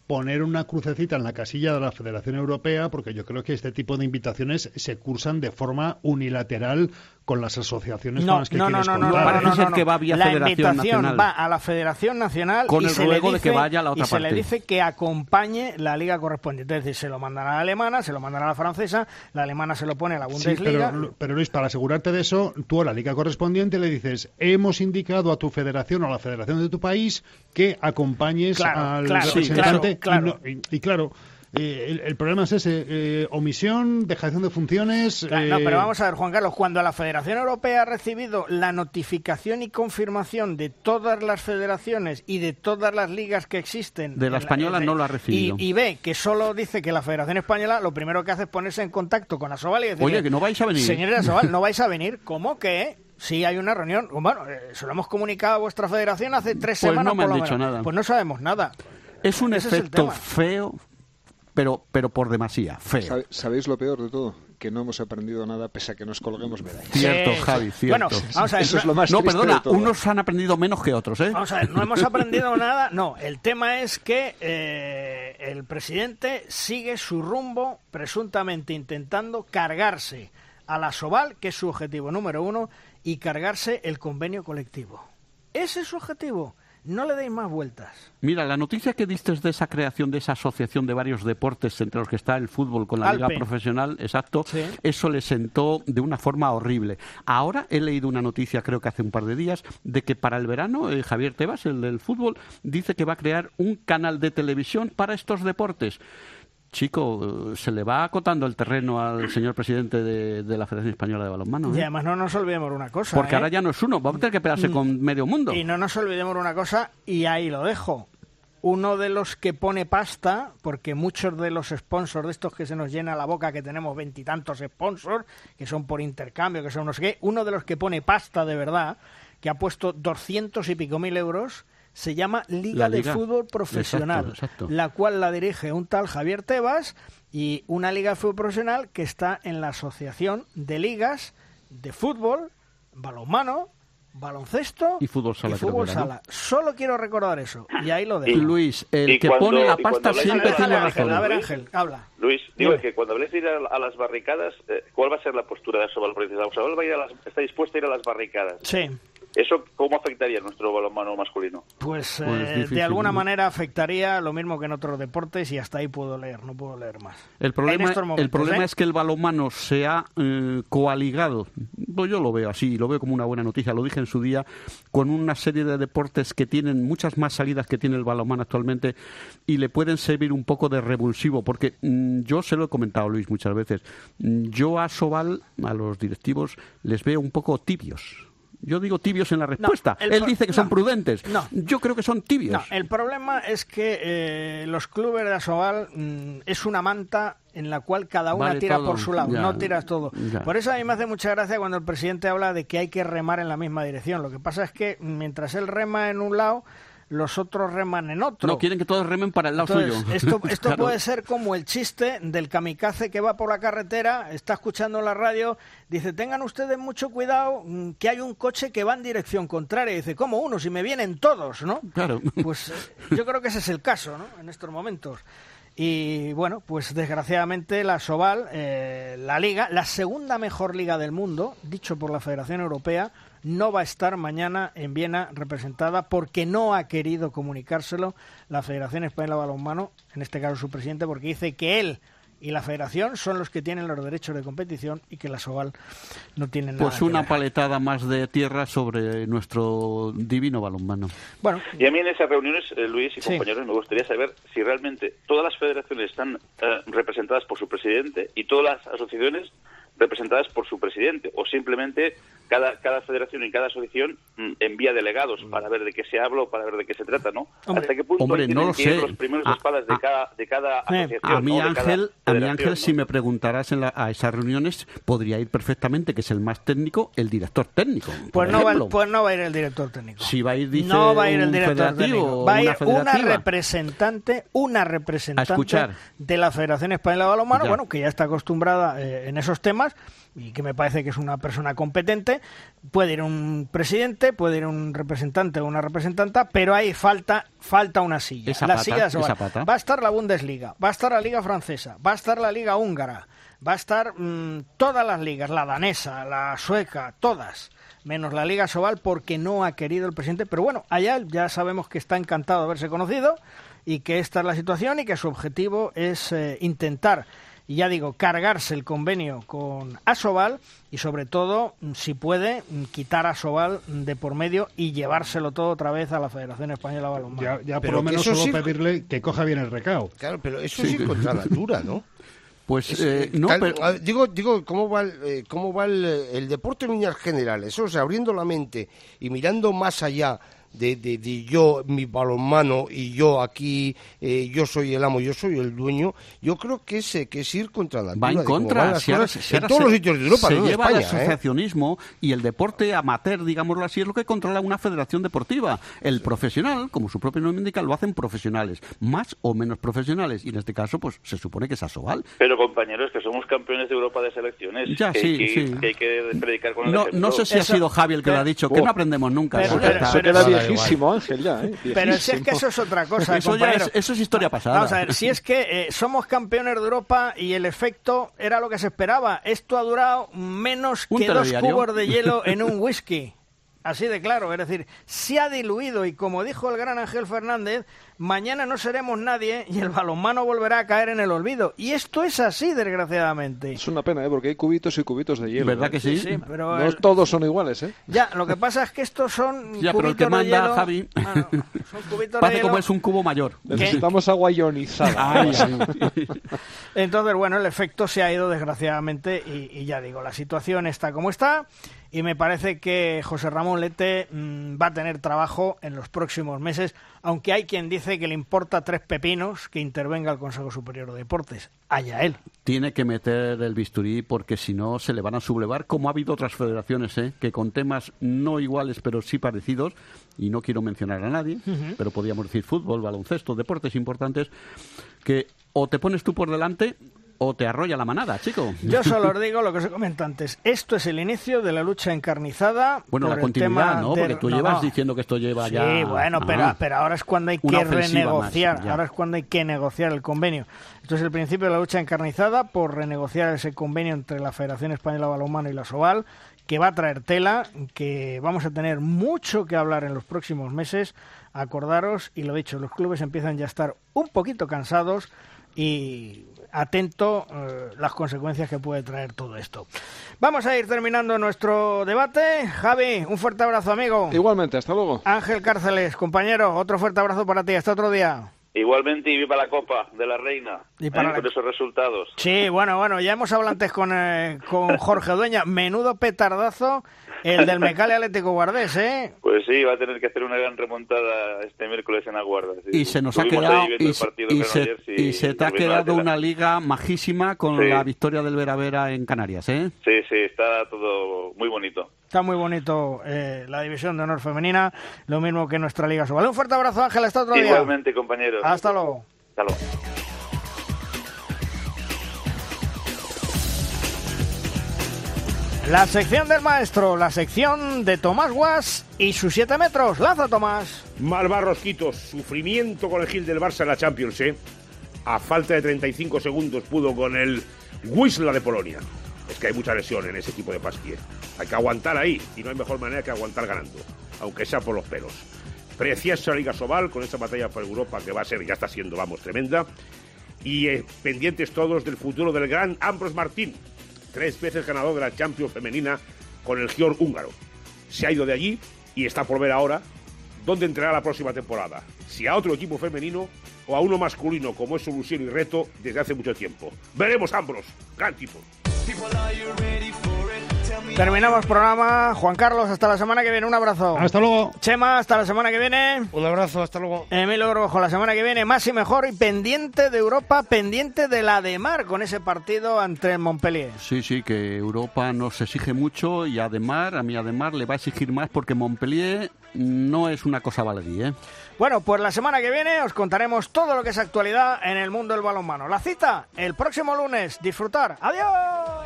poner una crucecita en la casilla de la Federación Europea, porque yo creo que este tipo de invitaciones se cursan de forma unilateral con las asociaciones no, con las que no, quieres no, no, contar. no, no, Parece no, ser no. que va vía la Federación invitación Nacional. va a la Federación Nacional con y el se ruego le de dice, que vaya a la otra y se parte. le dice que acompañe la liga correspondiente. Es decir, se lo mandan a la alemana, se lo mandan a la francesa, la alemana se lo pone a la Sí, Bundesliga. pero, pero Luis, para asegurarte de eso, tú a la liga correspondiente le dices, hemos indicado a tu federación o a la federación de tu país que acompañes Claro, al claro, representante. sí, claro, claro. Y, no- y- y claro, eh, el, el problema es ese, eh, omisión, dejación de funciones... Claro, eh, No, pero vamos a ver, Juan Carlos, cuando la Federación Europea ha recibido la notificación y confirmación de todas las federaciones y de todas las ligas que existen... De la española de- no lo ha recibido. Y, y ve que solo dice que la Federación Española, lo primero que hace es ponerse en contacto con Asobal y decirle... Oye, que no vais a venir. Señora Asobal, no vais a venir. ¿Cómo que...? Sí, hay una reunión. Bueno, eh, se lo hemos comunicado a vuestra federación hace tres Pues semanas no me por han lo dicho menos. nada. Pues no sabemos nada. Es un Ese es el efecto tema. feo, pero, pero por demasía, feo. ¿Sabe- ¿Sabéis lo peor de todo? Que no hemos aprendido nada pese a que nos colguemos medallas. Cierto, Sí, Javi, sí. cierto. Bueno, vamos a ver, Eso es lo más No, triste perdona, de todo. unos han aprendido menos que otros, ¿eh? Vamos a ver, no hemos aprendido nada. No, el tema es que eh, el presidente sigue su rumbo presuntamente intentando cargarse a la Asobal, que es su objetivo número uno, y cargarse el convenio colectivo. Ese es su objetivo. No le deis más vueltas. Mira, la noticia que diste de esa creación de esa asociación de varios deportes, entre los que está el fútbol con la Alpe. liga profesional, exacto, Sí. eso le sentó de una forma horrible. Ahora he leído una noticia, creo que hace un par de días, de que para el verano eh, Javier Tebas, el del fútbol, dice que va a crear un canal de televisión para estos deportes. Chico, eh, se le va acotando el terreno al señor presidente de, de la Federación Española de Balonmano, Y ¿eh? además no nos olvidemos de una cosa. Porque ¿eh? ahora ya no es uno, va a tener que pelearse con medio mundo. Y no nos olvidemos de una cosa, y ahí lo dejo. Uno de los que pone pasta, porque muchos de los sponsors de estos que se nos llena la boca, que tenemos veintitantos sponsors, que son por intercambio, que son no sé qué, uno de los que pone pasta de verdad, que ha puesto doscientos y pico mil euros, se llama Liga, La Liga. de Fútbol Profesional, Exacto, exacto. la cual la dirige un tal Javier Tebas, y una Liga de Fútbol Profesional que está en la Asociación de Ligas de Fútbol, Balonmano, Baloncesto Y fútbol sala, creo fútbol que era, ¿no? sala. Solo quiero recordar eso, y ahí lo dejo. Luis, el y que cuando- pone la y cuando pasta habláis de siempre la tiene Liga, razón. A ver, Luis. Ángel, habla. Luis, digo Dime. que cuando habléis de ir a, a las barricadas, eh, ¿cuál va a ser la postura de Asobal? Porque la Asobal va a ir a las- está dispuesta a ir a las barricadas. Sí. ¿Eso cómo afectaría a nuestro balonmano masculino? Pues, Pues eh, difícil, de alguna ¿no? manera afectaría lo mismo que en otros deportes, y hasta ahí puedo leer, no puedo leer más. El En problema, estos momentos, el problema ¿eh? es que el balonmano se ha eh, coaligado, pues yo lo veo así, lo veo como una buena noticia, lo dije en su día, con una serie de deportes que tienen muchas más salidas que tiene el balonmano actualmente y le pueden servir un poco de revulsivo, porque mm, yo se lo he comentado, Luis, muchas veces, mm, yo a Asobal, a los directivos, les veo un poco tibios. Yo digo tibios en la respuesta. el Él pro- dice que son no, prudentes. no. Yo creo que son tibios. No, el problema es que eh, los clubes de Asobal mm, es una manta en la cual cada una Vale tira todo, por su lado, ya, no tiras todo. ya. Por eso a mí me hace mucha gracia cuando el presidente habla de que hay que remar en la misma dirección. Lo que pasa es que mientras él rema en un lado, los otros reman en otro. No, quieren que todos remen para el lado Entonces, suyo. Esto, esto Claro. puede ser como el chiste del kamikaze que va por la carretera, está escuchando la radio, dice, tengan ustedes mucho cuidado, mm, que hay un coche que va en dirección contraria. Y dice, ¿cómo uno? Si me vienen todos, ¿no? Claro. Pues eh, yo creo que ese es el caso, ¿no? En estos momentos. Y bueno, pues desgraciadamente la Asobal, eh, la liga, la segunda mejor liga del mundo, dicho por la Federación Europea, no va a estar mañana en Viena representada porque no ha querido comunicárselo la Federación Española de Balonmano, en este caso su presidente, porque dice que él y la Federación son los que tienen los derechos de competición y que la Asobal no tiene nada Pues que una ver. paletada más de tierra sobre nuestro divino balonmano. Bueno, Y a mí en esas reuniones, eh, Luis y Sí. compañeros, me gustaría saber si realmente todas las federaciones están eh, representadas por su presidente y todas las asociaciones representadas por su presidente, o simplemente cada, cada federación y cada asociación mm, envía delegados para ver de qué se habla o para ver de qué se trata, ¿no? Hombre, ¿Hasta qué punto hombre, tienen no lo que ir sé. los primeros A- espadas de a- cada, de cada Eh, asociación? A mí, ¿no? De cada Ángel, a mí, federación, Ángel, ¿no? si me preguntaras en la- a esas reuniones, podría ir perfectamente, que es el más técnico, el director técnico. por pues no, va, ejemplo. pues no va a ir el director técnico. Si va a ir, dice, no va a ir el un director federativo técnico. o Va a ir una una federativa. representante, una representante A escuchar. de la Federación Española de Balonmano, Ya. bueno, que ya está acostumbrada eh, en esos temas, cosas, y que me parece que es una persona competente. Puede ir un presidente, puede ir un representante o una representanta, pero ahí falta falta una silla. Esa la pata, silla esa pata. Va a estar la Bundesliga, va a estar la Liga Francesa, va a estar la Liga Húngara, va a estar mmm, todas las ligas, la danesa, la sueca, todas, menos la Liga Sobal, porque no ha querido el presidente. Pero bueno, allá ya sabemos que está encantado de haberse conocido y que esta es la situación y que su objetivo es eh, intentar, y ya digo, cargarse el convenio con Asobal y sobre todo, si puede, quitar a Asobal de por medio y llevárselo todo otra vez a la Federación Española de Balonmano. Ya, ya por Pero lo menos eso solo sí... pedirle que coja bien el recao. Claro, pero eso sí, sí contra natura, ¿no? Pues es, eh, no, tal, pero... digo, digo, ¿cómo va, el, eh, cómo va el, el deporte en líneas generales? O sea, abriendo la mente y mirando más allá de, de, de yo, mi balonmano, y yo aquí, eh, yo soy el amo, yo soy el dueño, yo creo que es, que es ir contra la natura. Va en contra, si ahora, si en todos se, los sitios de Europa, se no en lleva España, el asociacionismo ¿eh? Y el deporte amateur, digámoslo así, es lo que controla una federación deportiva. El profesional, como su propio nombre indica, lo hacen profesionales, más o menos profesionales, y en este caso, pues se supone que es Asobal. Pero compañeros, que somos campeones de Europa de selecciones, ya, que, sí, hay que, sí. que hay que predicar con el no, ejemplo. no sé si eso, ha sido Javi el que pero, lo ha dicho, oh, que no aprendemos nunca. Pero, eso, pero, eso queda viejísimo, Ángel, ya. ¿eh? Pero si es que eso es otra cosa, eso, ya es, eso es historia pasada. Vamos a ver, si es que eh, somos campeones de Europa y el efecto era lo que se esperaba. Esto ha durado menos un que dos telediario. cubos de hielo en un whisky. Así de claro, es decir, se ha diluido y como dijo el gran Ángel Fernández, mañana no seremos nadie y el balonmano volverá a caer en el olvido. Y esto es así, desgraciadamente. Es una pena, ¿eh? Porque hay cubitos y cubitos de hielo. ¿Verdad ¿eh? que sí? Sí, sí, pero no el... todos son iguales, ¿eh? Ya, lo que pasa es que estos son ya, cubitos pero el que manda, de hielo... Javi, Bueno, son cubitos parece de como hielo... es un cubo mayor. Necesitamos agua ionizada. Ay, ay. Entonces, bueno, el efecto se ha ido desgraciadamente y, y ya digo, la situación está como está y me parece que José Ramón Lete mmm, va a tener trabajo en los próximos meses, aunque hay quien dice que le importa tres pepinos que intervenga el Consejo Superior de Deportes. Allá él. Tiene que meter el bisturí porque si no se le van a sublevar, como ha habido otras federaciones, ¿eh? Que con temas no iguales pero sí parecidos, y no quiero mencionar a nadie, uh-huh. pero podríamos decir fútbol, baloncesto, deportes importantes, que o te pones tú por delante o te arrolla la manada, chico. Yo solo os digo lo que os he comentado antes. Esto es el inicio de la lucha encarnizada. Bueno, por la el continuidad, tema ¿no? de... Porque tú no, llevas no. diciendo que esto lleva sí, ya... Sí, bueno, ah, pero, pero ahora es cuando hay que renegociar. Más, ahora es cuando hay que negociar el convenio. Esto es el principio de la lucha encarnizada por renegociar ese convenio entre la Federación Española de Balonmano y la Asobal, que va a traer tela, que vamos a tener mucho que hablar en los próximos meses. Acordaros, y lo dicho, los clubes empiezan ya a estar un poquito cansados y atento eh, las consecuencias que puede traer todo esto. Vamos a ir terminando nuestro debate. Javi, un fuerte abrazo, amigo. Igualmente, hasta luego. Ángel Cárceles, compañero, otro fuerte abrazo para ti. Hasta otro día. Igualmente, y viva la Copa de la Reina, y para ¿eh? la... con esos resultados. Sí, bueno, bueno, ya hemos hablado antes con, eh, con Jorge Dueña. Menudo petardazo el del Mecale Atlético Guardés, ¿eh? Pues sí, va a tener que hacer una gran remontada este miércoles en Aguarda. Sí. Y se nos Estuvimos ha quedado y, se, y, se, y, y se te ha quedado una liga majísima con sí. la victoria del Vera Vera en Canarias, ¿eh? Sí, sí, está todo muy bonito. Está muy bonito eh, la división de honor femenina, lo mismo que nuestra Liga Sobal. Un fuerte abrazo, Ángel, hasta otro día. Igualmente, compañeros. Hasta luego. Hasta luego. La sección del maestro, la sección de Tomás Guas y sus siete metros. ¡Lanza, Tomás! Malvarrosquitos, sufrimiento con el Gil del Barça en la Champions, ¿eh? A falta de treinta y cinco segundos pudo con el Wisla de Polonia. Es que hay mucha lesión en ese equipo de Pasquier. Hay que aguantar ahí, y no hay mejor manera que aguantar ganando, aunque sea por los pelos. Preciosa Liga Sobal con esta batalla por Europa que va a ser, ya está siendo, vamos, tremenda. Y eh, pendientes todos del futuro del gran Ambros Martín, tres veces ganador de la Champions femenina con el Győr húngaro. Se ha ido de allí y está por ver ahora dónde entrará la próxima temporada. Si a otro equipo femenino o a uno masculino como es solución y reto desde hace mucho tiempo. Veremos, Ambros, gran tipo. Terminamos programa. Juan Carlos, hasta la semana que viene. Un abrazo. Hasta luego. Chema, hasta la semana que viene. Un abrazo, hasta luego. Emilio Grojo, la semana que viene más y mejor y pendiente de Europa, pendiente de la de Mar con ese partido ante Montpellier. Sí, sí, que Europa nos exige mucho y Ademar, a mí Ademar le va a exigir más porque Montpellier no es una cosa baladí, ¿eh? Bueno, pues la semana que viene os contaremos todo lo que es actualidad en el mundo del balonmano. La cita el próximo lunes. Disfrutar. ¡Adiós!